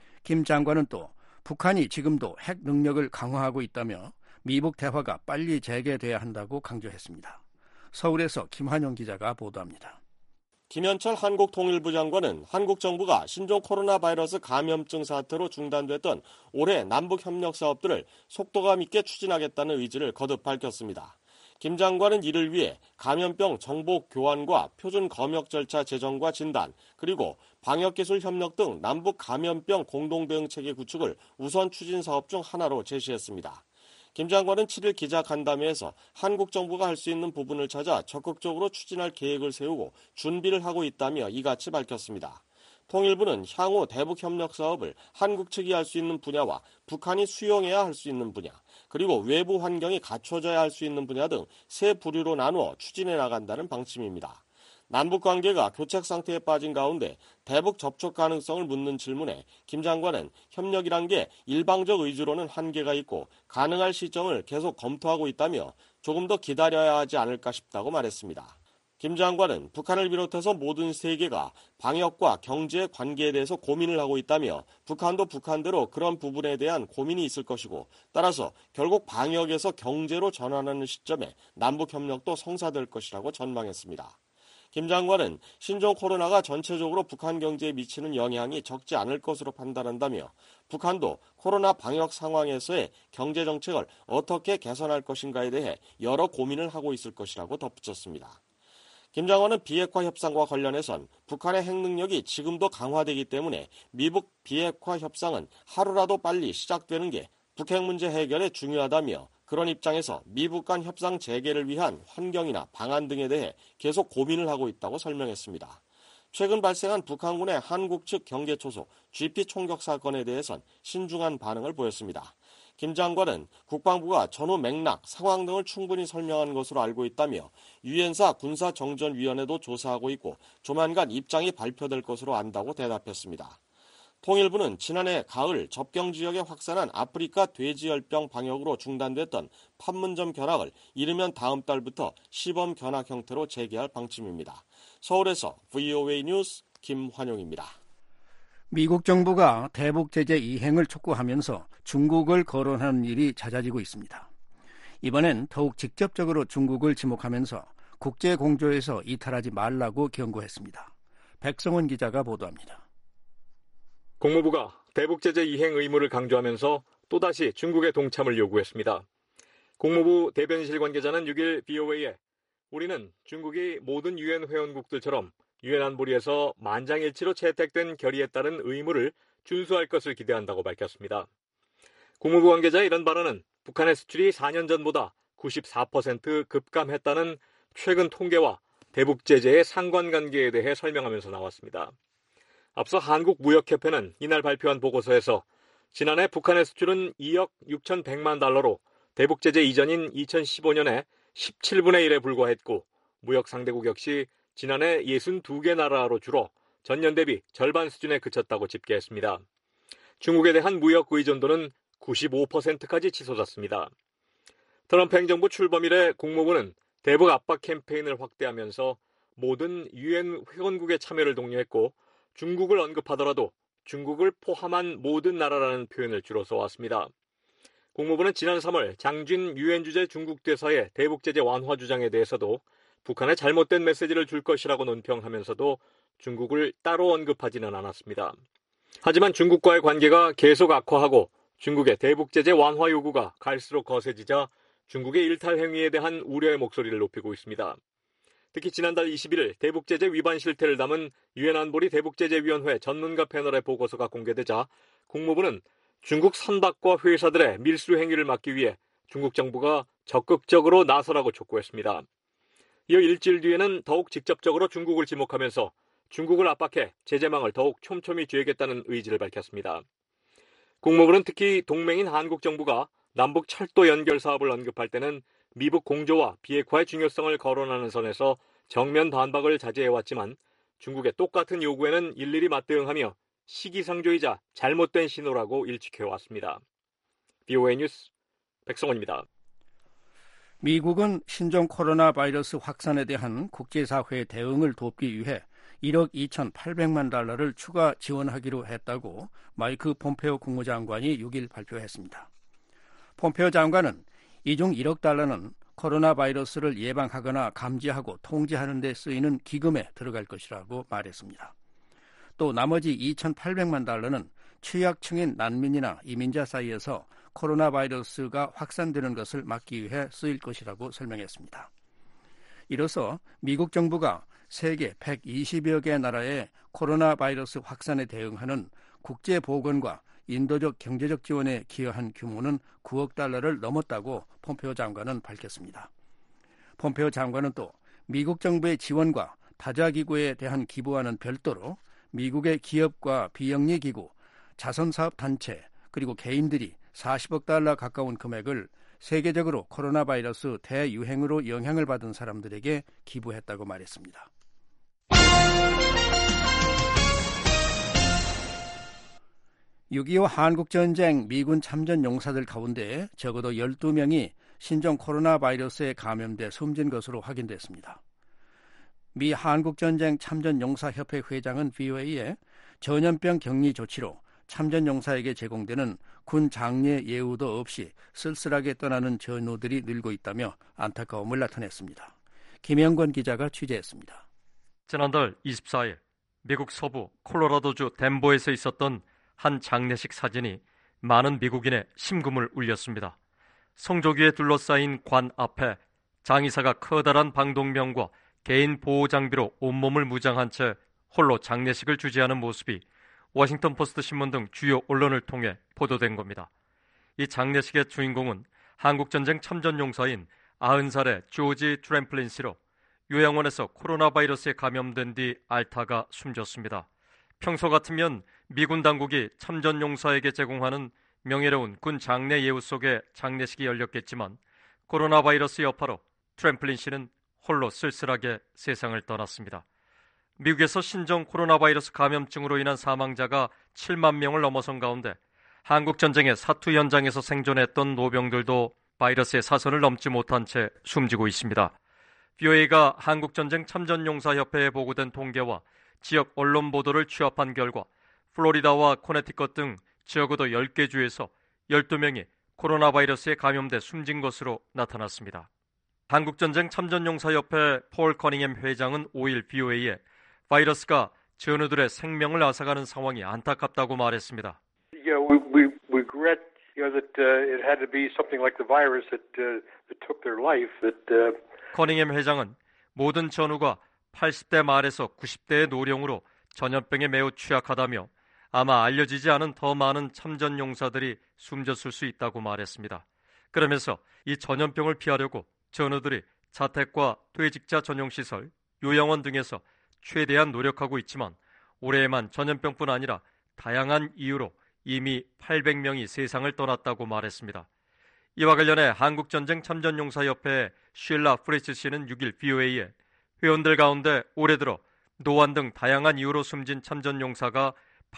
김 장관은 또 북한이 지금도 핵 능력을 강화하고 있다며 미북 대화가 빨리 재개돼야 한다고 강조했습니다. 서울에서 김환영 기자가 보도합니다. 김현철 한국통일부 장관은 한국 정부가 신종 코로나 바이러스 감염증 사태로 중단됐던 올해 남북 협력 사업들을 속도감 있게 추진하겠다는 의지를 거듭 밝혔습니다. 김 장관은 이를 위해 감염병 정보 교환과 표준 검역 절차 제정과 진단, 그리고 방역기술 협력 등 남북 감염병 공동대응체계 구축을 우선 추진 사업 중 하나로 제시했습니다. 김 장관은 칠 일 기자간담회에서 한국 정부가 할 수 있는 부분을 찾아 적극적으로 추진할 계획을 세우고 준비를 하고 있다며 이같이 밝혔습니다. 통일부는 향후 대북 협력 사업을 한국 측이 할 수 있는 분야와 북한이 수용해야 할 수 있는 분야, 그리고 외부 환경이 갖춰져야 할 수 있는 분야 등 세 부류로 나누어 추진해 나간다는 방침입니다. 남북 관계가 교착 상태에 빠진 가운데 대북 접촉 가능성을 묻는 질문에 김 장관은 협력이란 게 일방적 의지로는 한계가 있고 가능할 시점을 계속 검토하고 있다며 조금 더 기다려야 하지 않을까 싶다고 말했습니다. 김 장관은 북한을 비롯해서 모든 세계가 방역과 경제의 관계에 대해서 고민을 하고 있다며 북한도 북한대로 그런 부분에 대한 고민이 있을 것이고 따라서 결국 방역에서 경제로 전환하는 시점에 남북 협력도 성사될 것이라고 전망했습니다. 김 장관은 신종 코로나가 전체적으로 북한 경제에 미치는 영향이 적지 않을 것으로 판단한다며 북한도 코로나 방역 상황에서의 경제 정책을 어떻게 개선할 것인가에 대해 여러 고민을 하고 있을 것이라고 덧붙였습니다. 김 장관은 비핵화 협상과 관련해선 북한의 핵 능력이 지금도 강화되기 때문에 미북 비핵화 협상은 하루라도 빨리 시작되는 게 북핵 문제 해결에 중요하다며 그런 입장에서 미북 간 협상 재개를 위한 환경이나 방안 등에 대해 계속 고민을 하고 있다고 설명했습니다. 최근 발생한 북한군의 한국 측 경계 초소 지피 총격 사건에 대해선 신중한 반응을 보였습니다. 김 장관은 국방부가 전후 맥락, 상황 등을 충분히 설명한 것으로 알고 있다며 유엔사 군사정전위원회도 조사하고 있고 조만간 입장이 발표될 것으로 안다고 대답했습니다. 통일부는 지난해 가을 접경 지역에 확산한 아프리카 돼지열병 방역으로 중단됐던 판문점 견학을 이르면 다음 달부터 시범 견학 형태로 재개할 방침입니다. 서울에서 브이오에이 뉴스 김환용입니다. 미국 정부가 대북 제재 이행을 촉구하면서 중국을 거론하는 일이 잦아지고 있습니다. 이번엔 더욱 직접적으로 중국을 지목하면서 국제 공조에서 이탈하지 말라고 경고했습니다. 백성원 기자가 보도합니다. 국무부가 대북 제재 이행 의무를 강조하면서 또다시 중국의 동참을 요구했습니다. 국무부 대변인실 관계자는 육 일 비오에이에 우리는 중국이 모든 유엔 회원국들처럼 유엔 안보리에서 만장일치로 채택된 결의에 따른 의무를 준수할 것을 기대한다고 밝혔습니다. 국무부 관계자의 이런 발언은 북한의 수출이 사 년 전보다 구십사 퍼센트 급감했다는 최근 통계와 대북 제재의 상관관계에 대해 설명하면서 나왔습니다. 앞서 한국무역협회는 이날 발표한 보고서에서 지난해 북한의 수출은 이억 육천백만 달러로 대북 제재 이전인 이천십오 년에 십칠분의 일에 불과했고 무역 상대국 역시 지난해 육십이 개 나라로 줄어 전년 대비 절반 수준에 그쳤다고 집계했습니다. 중국에 대한 무역 의존도는 구십오 퍼센트까지 치솟았습니다. 트럼프 행정부 출범 이래 국무부는 대북 압박 캠페인을 확대하면서 모든 유엔 회원국의 참여를 독려했고 중국을 언급하더라도 중국을 포함한 모든 나라라는 표현을 주로 써왔습니다. 국무부는 지난 삼월 장준 유엔 주재 중국 대사의 대북 제재 완화 주장에 대해서도 북한에 잘못된 메시지를 줄 것이라고 논평하면서도 중국을 따로 언급하지는 않았습니다. 하지만 중국과의 관계가 계속 악화하고 중국의 대북 제재 완화 요구가 갈수록 거세지자 중국의 일탈 행위에 대한 우려의 목소리를 높이고 있습니다. 특히 지난달 이십일일 대북 제재 위반 실태를 담은 유엔 안보리 대북 제재 위원회 전문가 패널의 보고서가 공개되자 국무부는 중국 선박과 회사들의 밀수 행위를 막기 위해 중국 정부가 적극적으로 나서라고 촉구했습니다. 이어 일주일 뒤에는 더욱 직접적으로 중국을 지목하면서 중국을 압박해 제재망을 더욱 촘촘히 쥐겠다는 의지를 밝혔습니다. 국무부는 특히 동맹인 한국 정부가 남북 철도 연결 사업을 언급할 때는 미북 공조와 비핵화의 중요성을 거론하는 선에서 정면 반박을 자제해왔지만 중국의 똑같은 요구에는 일일이 맞대응하며 시기상조이자 잘못된 신호라고 일축해왔습니다. 비오에이 뉴스 백성원입니다. 미국은 신종 코로나 바이러스 확산에 대한 국제사회의 대응을 돕기 위해 일억 이천팔백만 달러를 추가 지원하기로 했다고 마이크 폼페오 국무장관이 육일 발표했습니다. 폼페오 장관은 이 중 일억 달러는 코로나 바이러스를 예방하거나 감지하고 통제하는 데 쓰이는 기금에 들어갈 것이라고 말했습니다. 또 나머지 이천팔백만 달러는 취약층인 난민이나 이민자 사이에서 코로나 바이러스가 확산되는 것을 막기 위해 쓰일 것이라고 설명했습니다. 이로써 미국 정부가 세계 백이십여 개 나라의 코로나 바이러스 확산에 대응하는 국제보건과 인도적 경제적 지원에 기여한 규모는 구억 달러를 넘었다고 폼페오 장관은 밝혔습니다. 폼페오 장관은 또 미국 정부의 지원과 타자기구에 대한 기부와는 별도로 미국의 기업과 비영리기구, 자선사업단체 그리고 개인들이 사십억 달러 가까운 금액을 세계적으로 코로나 바이러스 대유행으로 영향을 받은 사람들에게 기부했다고 말했습니다. 육이오 한국전쟁 미군 참전 용사들 가운데 적어도 열두 명이 신종 코로나 바이러스에 감염돼 숨진 것으로 확인됐습니다. 미 한국전쟁 참전용사협회 회장은 브이오에이에 전염병 격리 조치로 참전용사에게 제공되는 군 장례 예우도 없이 쓸쓸하게 떠나는 전우들이 늘고 있다며 안타까움을 나타냈습니다. 김영권 기자가 취재했습니다. 지난달 이십사일 미국 서부 콜로라도주 덴버에서 있었던 한 장례식 사진이 많은 미국인의 심금을 울렸습니다. 성조기에 둘러싸인 관 앞에 장의사가 커다란 방독면과 개인 보호 장비로 온몸을 무장한 채 홀로 장례식을 주재하는 모습이 워싱턴 포스트 신문 등 주요 언론을 통해 보도된 겁니다. 이 장례식의 주인공은 한국전쟁 참전용사인 아흔 살의 조지 트램플린 씨로 요양원에서 코로나 바이러스에 감염된 뒤 앓다가 숨졌습니다. 평소 같으면 미군 당국이 참전용사에게 제공하는 명예로운 군 장례 예우 속에 장례식이 열렸겠지만 코로나 바이러스 여파로 트램플린 씨는 홀로 쓸쓸하게 세상을 떠났습니다. 미국에서 신종 코로나 바이러스 감염증으로 인한 사망자가 칠만 명을 넘어선 가운데 한국전쟁의 사투 현장에서 생존했던 노병들도 바이러스의 사선을 넘지 못한 채 숨지고 있습니다. 브이오에이가 한국전쟁 참전용사협회에 보고된 통계와 지역 언론 보도를 취합한 결과 플로리다와 코네티컷 등 적어도 열 개 주에서 열두 명이 코로나 바이러스에 감염돼 숨진 것으로 나타났습니다. 한국전쟁 참전용사협회 폴 커닝햄 회장은 오일 브이오에이에 바이러스가 전우들의 생명을 앗아가는 상황이 안타깝다고 말했습니다. Yeah, we, we regret, you know, that uh, it had to be something like the virus that, uh, that took their life. That uh... 커닝햄 회장은 모든 전우가 팔십 대 말에서 구십 대의 노령으로 전염병에 매우 취약하다며 아마 알려지지 않은 더 많은 참전용사들이 숨졌을 수 있다고 말했습니다. 그러면서 이 전염병을 피하려고 전우들이 자택과 퇴직자 전용시설, 요양원 등에서 최대한 노력하고 있지만 올해에만 전염병뿐 아니라 다양한 이유로 이미 팔백 명이 세상을 떠났다고 말했습니다. 이와 관련해 한국전쟁 참전용사협회 쉴라 프리츠 씨는 육 일 브이오에이에 회원들 가운데 올해 들어 노안 등 다양한 이유로 숨진 참전용사가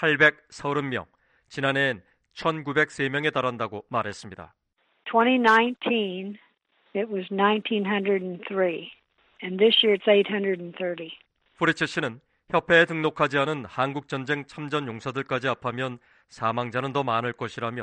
팔백삼십 명, 지난해엔 천구백삼 명에 달한다고 말했습니다. twenty nineteen, it was nineteen oh three, and this year it's eight hundred thirty. 프리츠 씨는 협회에 등록하지 않은 한국전쟁 참전용사들까지 합하면 사망자는 더 많을 것이라며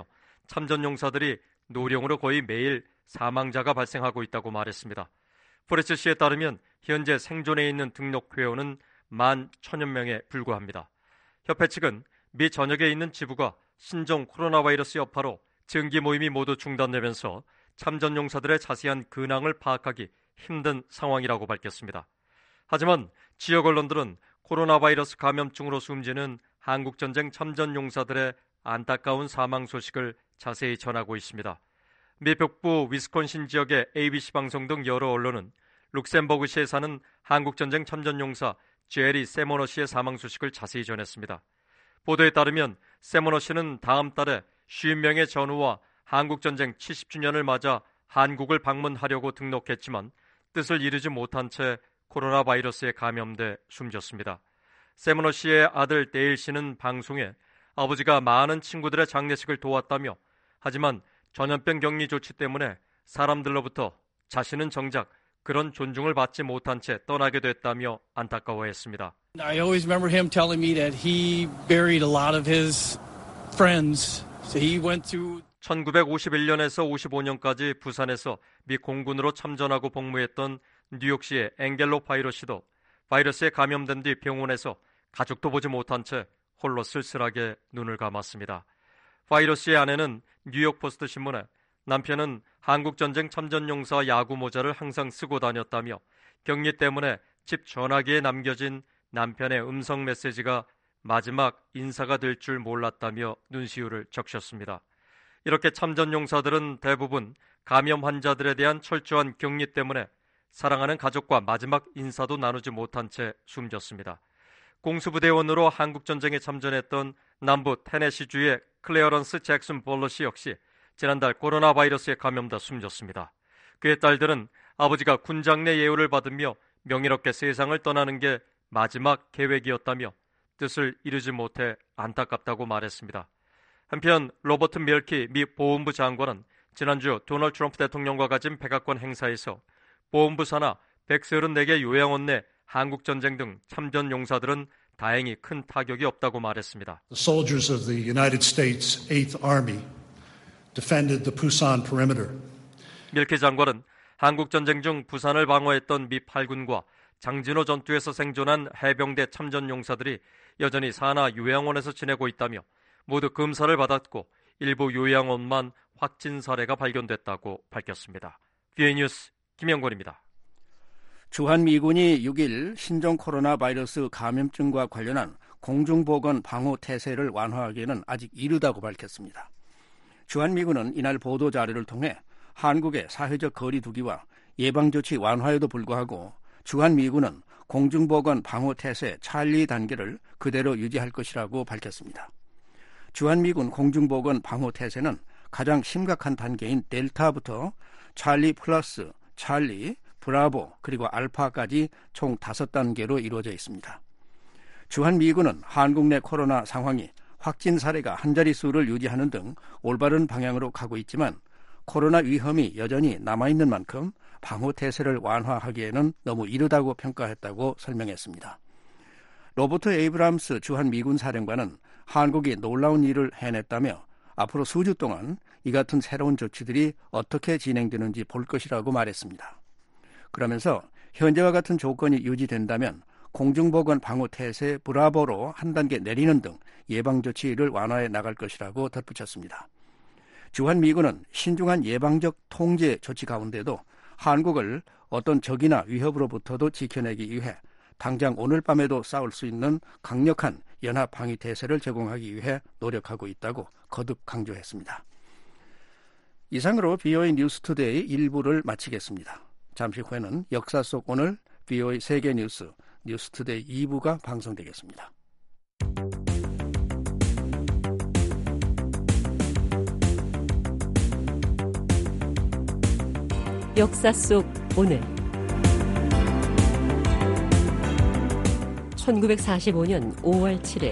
참전용사들이 노령으로 거의 매일 사망자가 발생하고 있다고 말했습니다. 프리츠 씨에 따르면 현재 생존해 있는 등록 회원은 만 천여 명에 불과합니다. 협회 측은 미 전역에 있는 지부가 신종 코로나 바이러스 여파로 증기 모임이 모두 중단되면서 참전용사들의 자세한 근황을 파악하기 힘든 상황이라고 밝혔습니다. 하지만 지역 언론들은 코로나 바이러스 감염증으로 숨지는 한국전쟁 참전용사들의 안타까운 사망 소식을 자세히 전하고 있습니다. 미 북부 위스콘신 지역의 에이비씨 방송 등 여러 언론은 룩셈버그시에 사는 한국전쟁 참전용사 제리 세모너 씨의 사망 소식을 자세히 전했습니다. 보도에 따르면 세모너 씨는 다음 달에 오십 명의 전우와 한국전쟁 칠십 주년을 맞아 한국을 방문하려고 등록했지만 뜻을 이루지 못한 채 코로나 바이러스에 감염돼 숨졌습니다. 세모너 씨의 아들 데일 씨는 방송에 아버지가 많은 친구들의 장례식을 도왔다며 하지만 전염병 격리 조치 때문에 사람들로부터 자신은 정작 그런 존중을 받지 못한 채 떠나게 됐다며 안타까워했습니다. I always remember him telling me that he buried a lot of his friends. So he went to 천구백오십일 년에서 오십오 년까지 부산에서 미 공군으로 참전하고 복무했던 뉴욕시의 앵겔로 파이로 씨도 바이러스에 감염된 뒤 병원에서 가족도 보지 못한 채 홀로 쓸쓸하게 눈을 감았습니다. 파이로 씨의 아내는 뉴욕 포스트 신문에 남편은 한국전쟁 참전용사 야구 모자를 항상 쓰고 다녔다며 격리 때문에 집 전화기에 남겨진 남편의 음성 메시지가 마지막 인사가 될 줄 몰랐다며 눈시울을 적셨습니다. 이렇게 참전용사들은 대부분 감염 환자들에 대한 철저한 격리 때문에 사랑하는 가족과 마지막 인사도 나누지 못한 채 숨졌습니다. 공수부대원으로 한국전쟁에 참전했던 남부 테네시주의 클레어런스 잭슨 볼러시 역시 지난달 코로나 바이러스에 감염돼 숨졌습니다. 그의 딸들은 아버지가 군장례 예우를 받으며 명예롭게 세상을 떠나는 게 마지막 계획이었다며 뜻을 이루지 못해 안타깝다고 말했습니다. 한편 로버트 밀키 미 보훈부 장관은 지난주 도널드 트럼프 대통령과 가진 백악관 행사에서 보훈부 산하 백삼십사 개 요양원 내 한국전쟁 등 참전 용사들은 다행히 큰 타격이 없다고 말했습니다. The soldiers of the United States eighth Army defended the Busan perimeter. 밀키 장관은 한국전쟁 중 부산을 방어했던 미 팔 군과 장진호 전투에서 생존한 해병대 참전 용사들이 여전히 산하 요양원에서 지내고 있다며 모두 검사를 받았고 일부 요양원만 확진 사례가 발견됐다고 밝혔습니다. 브이오에이 뉴스 김영권입니다. 주한미군이 육 일 신종 코로나 바이러스 감염증과 관련한 공중보건 방호 태세를 완화하기에는 아직 이르다고 밝혔습니다. 주한미군은 이날 보도자료를 통해 한국의 사회적 거리 두기와 예방조치 완화에도 불구하고 주한미군은 공중보건 방호 태세 찰리 단계를 그대로 유지할 것이라고 밝혔습니다. 주한미군 공중보건 방호 태세는 가장 심각한 단계인 델타부터 찰리 플러스, 찰리, 브라보, 그리고 알파까지 총 다섯 단계로 이루어져 있습니다. 주한미군은 한국 내 코로나 상황이 확진 사례가 한 자릿수를 유지하는 등 올바른 방향으로 가고 있지만 코로나 위험이 여전히 남아있는 만큼 방호 태세를 완화하기에는 너무 이르다고 평가했다고 설명했습니다. 로버트 에이브람스 주한미군 사령관은 한국이 놀라운 일을 해냈다며 앞으로 수주 동안 이 같은 새로운 조치들이 어떻게 진행되는지 볼 것이라고 말했습니다. 그러면서 현재와 같은 조건이 유지된다면 공중보건 방호 태세 브라보로 한 단계 내리는 등 예방조치를 완화해 나갈 것이라고 덧붙였습니다. 주한미군은 신중한 예방적 통제 조치 가운데도 한국을 어떤 적이나 위협으로부터도 지켜내기 위해 당장 오늘 밤에도 싸울 수 있는 강력한 연합 방위 태세를 제공하기 위해 노력하고 있다고 거듭 강조했습니다. 이상으로 브이오에이 뉴스투데이 일 부를 마치겠습니다. 잠시 후에는 역사 속 오늘 브이오에이 세계 뉴스 뉴스투데이 이 부가 방송되겠습니다. 역사 속 오늘 천구백사십오년 오월 칠일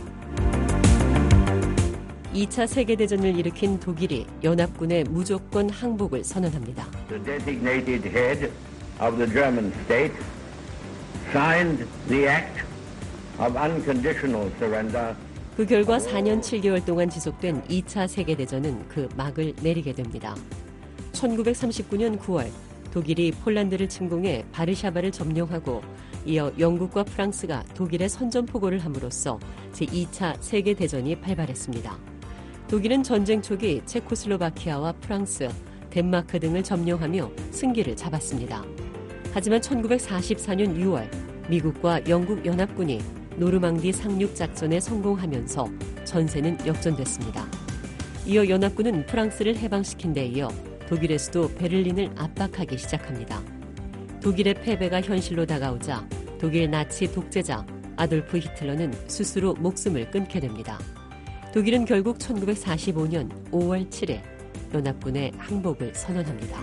이 차 세계대전을 일으킨 독일이 연합군의 무조건 항복을 선언합니다. The designated head of the German state signed the act of unconditional surrender. 그 결과 사 년 칠 개월 동안 지속된 이 차 세계대전은 그 막을 내리게 됩니다. 천구백삼십구년 구월 독일이 폴란드를 침공해 바르샤바를 점령하고 이어 영국과 프랑스가 독일의 선전포고를 함으로써 제이 차 세계대전이 발발했습니다. 독일은 전쟁 초기 체코슬로바키아와 프랑스, 덴마크 등을 점령하며 승기를 잡았습니다. 하지만 천구백사십사년 유월 미국과 영국 연합군이 노르망디 상륙 작전에 성공하면서 전세는 역전됐습니다. 이어 연합군은 프랑스를 해방시킨 데 이어 독일의 수도 베를린을 압박하기 시작합니다. 독일의 패배가 현실로 다가오자 독일 나치 독재자 아돌프 히틀러는 스스로 목숨을 끊게 됩니다. 독일은 결국 천구백사십오년 오월 칠일 연합군의 항복을 선언합니다.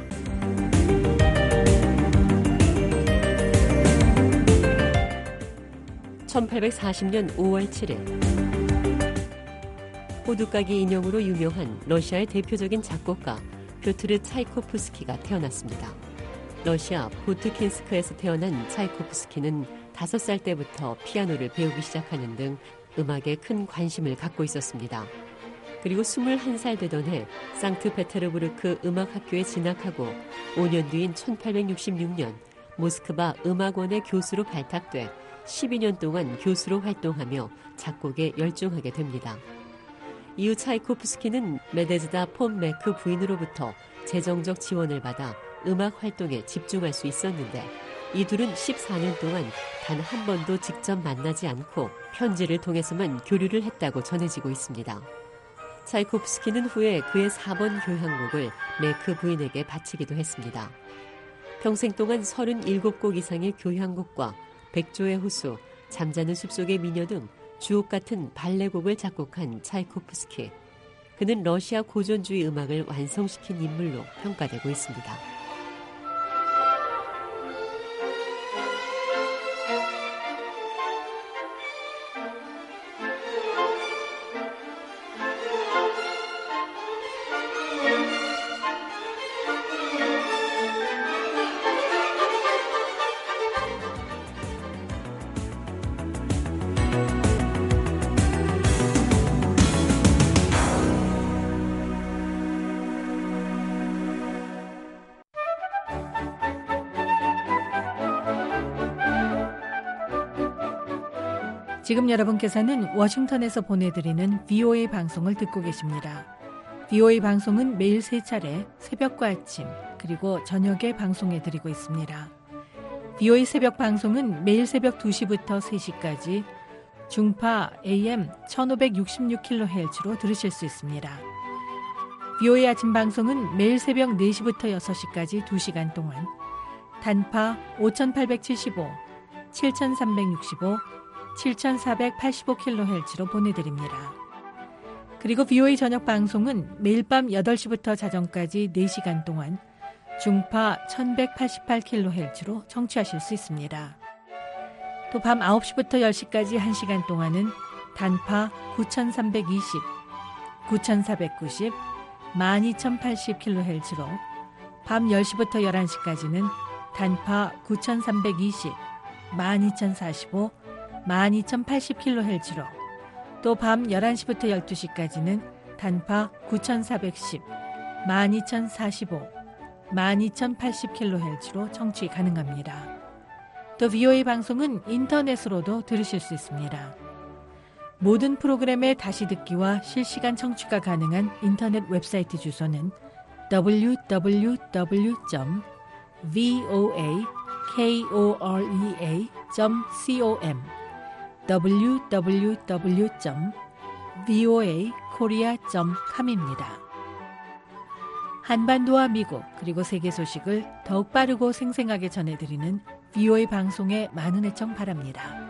천팔백사십년 오월 칠일 호두까기 인형으로 유명한 러시아의 대표적인 작곡가 뾰트르 차이코프스키가 태어났습니다. 러시아 보트킨스크에서 태어난 차이코프스키는 다섯 살 때부터 피아노를 배우기 시작하는 등 음악에 큰 관심을 갖고 있었습니다. 그리고 스물한 살 되던 해 상트페테르부르크 음악학교에 진학하고 오 년 뒤인 천팔백육십육년 모스크바 음악원의 교수로 발탁돼 십이 년 동안 교수로 활동하며 작곡에 열중하게 됩니다. 이후 차이코프스키는 메데즈다 폰 메크 부인으로부터 재정적 지원을 받아 음악 활동에 집중할 수 있었는데 이 둘은 십사 년 동안 단 한 번도 직접 만나지 않고 편지를 통해서만 교류를 했다고 전해지고 있습니다. 차이코프스키는 후에 그의 사 번 교향곡을 메크 부인에게 바치기도 했습니다. 평생 동안 서른일곱 곡 이상의 교향곡과 백조의 호수, 잠자는 숲속의 미녀 등 주옥 같은 발레곡을 작곡한 차이코프스키. 그는 러시아 고전주의 음악을 완성시킨 인물로 평가되고 있습니다. 지금 여러분께서는 워싱턴에서 보내드리는 브이오에이 방송을 듣고 계십니다. 브이오에이 방송은 매일 세 차례 새벽과 아침 그리고 저녁에 방송해드리고 있습니다. 브이오에이 새벽 방송은 매일 새벽 두 시부터 세 시까지 중파 에이엠 천오백육십육 킬로헤르츠로 들으실 수 있습니다. 브이오에이 아침 방송은 매일 새벽 네 시부터 여섯 시까지 두 시간 동안 단파 오천팔백칠십오, 칠천삼백육십오, 칠천사백팔십오 킬로헤르츠로 보내드립니다. 그리고 브이오에이 저녁 방송은 매일 밤 여덟 시부터 자정까지 네 시간 동안 중파 천백팔십팔 킬로헤르츠로 청취하실 수 있습니다. 또 밤 아홉 시부터 열 시까지 한 시간 동안은 단파 구천삼백이십, 구천사백구십, 만 이천팔십 킬로헤르츠로 밤 열 시부터 열한 시까지는 단파 구천삼백이십, 만 이천사십오, 만 이천팔십 킬로헤르츠로 또 밤 열한 시부터 열두 시까지는 단파 구천사백십, 만 이천사십오, 만 이천팔십 킬로헤르츠로 청취 가능합니다. 또 브이오에이 방송은 인터넷으로도 들으실 수 있습니다. 모든 프로그램의 다시 듣기와 실시간 청취가 가능한 인터넷 웹사이트 주소는 더블유 더블유 더블유 점 브이오에이 코리아 점 컴 더블유 더블유 더블유 점 브이오에이 코리아 점 컴입니다. 한반도와 미국 그리고 세계 소식을 더욱 빠르고 생생하게 전해드리는 브이오에이 방송에 많은 애청 바랍니다.